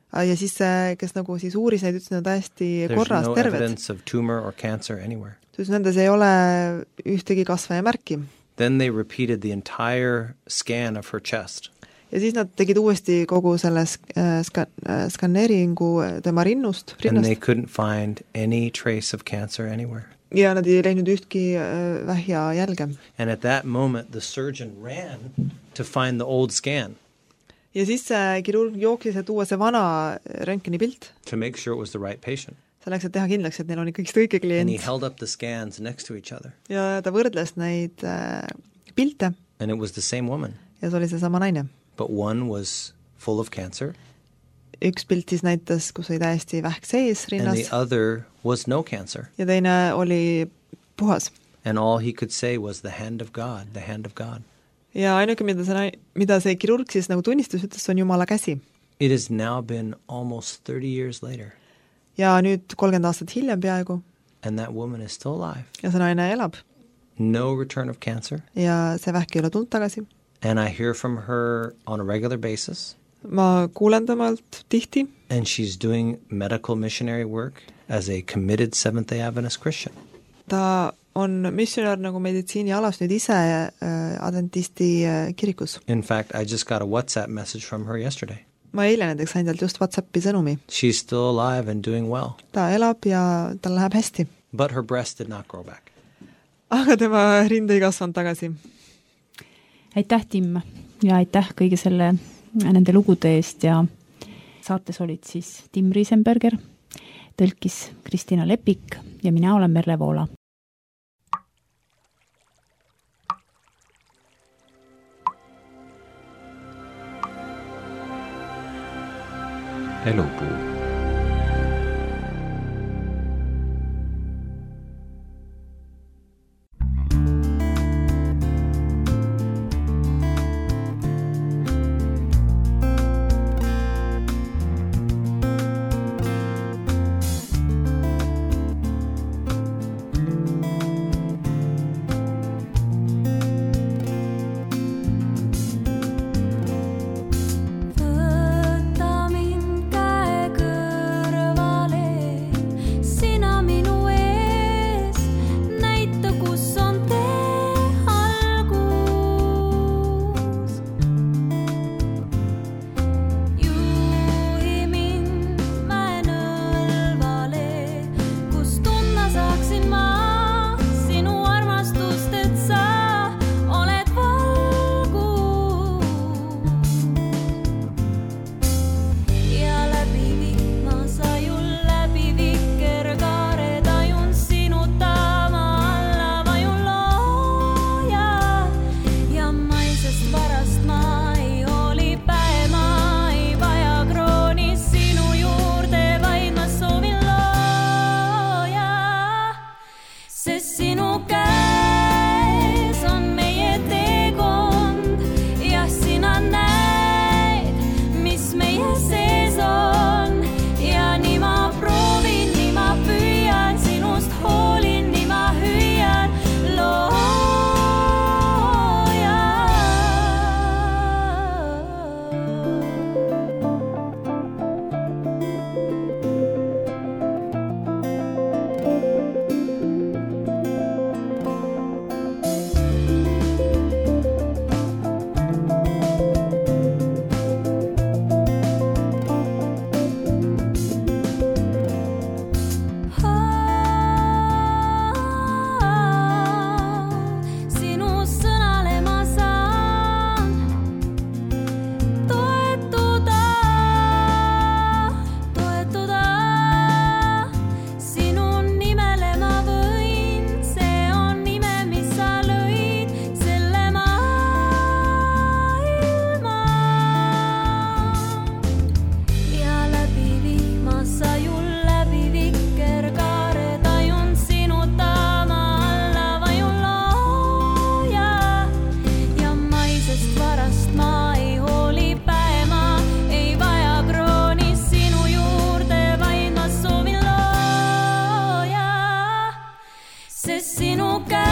Ja siis kes nagu siis uuris neid, ütles, nad täiesti There's korras, no terved. evidence of tumor or cancer anywhere. Siis nendes ei ole ühtegi kasvaja märki. Then they repeated the entire scan of her chest. Ja siis nad tegid uuesti kogu selle skanneeringu tema rinnust. And they couldn't find any trace of cancer anywhere. Ja nad ei leidnud ühtki vähja jälge. And at that moment, the surgeon ran to find the old scan. Ja siis kirurg jooksis, et tuua see vana röntgeni pilt. To make sure it was the right patient. Selleks, et teha kindlaks, et neil on ikkagi õige klient. And he held up the scans next to each other. Ja ta võrdles neid pilte. And it was the same woman. Ja see oli see sama naine. But one was full of cancer. Üks pilt siis näitas, kus oli täiesti vähk sees rinnas. And the other was no cancer. Ja teine oli puhas. And all he could say was the hand of God, the hand of God. Ja ainuke, mida see kirurg siis nagu tunnistus, ütles, on Jumala käsi. It has now been almost 30 years later. Ja nüüd 30 aastat hiljem peaaegu. And that woman is still alive. Ja see naine elab. No return of cancer. Ja see vähk ei ole tulnud tagasi. And I hear from her on a regular basis. Ma kuulen temalt tihti. And she's doing medical missionary work as a committed Seventh-day Adventist Christian. Ta on missionär nagu meditsiinialas nüüd ise adventisti kirikus. In fact, I just got a WhatsApp message from her yesterday. Ma eile näiteks sain talt just WhatsAppi sõnumi. She's still alive and doing well. Ta elab ja tal läheb hästi. But her breast did not grow back. Aga tema rind ei kasvanud tagasi. Aitäh, Tim, ja aitäh kõige nende lugude eest ja saates olid siis Tim Riesenberger, tõlkis Kristina Lepik ja mina olen Merle Voola. Elupuu. sest sinu käes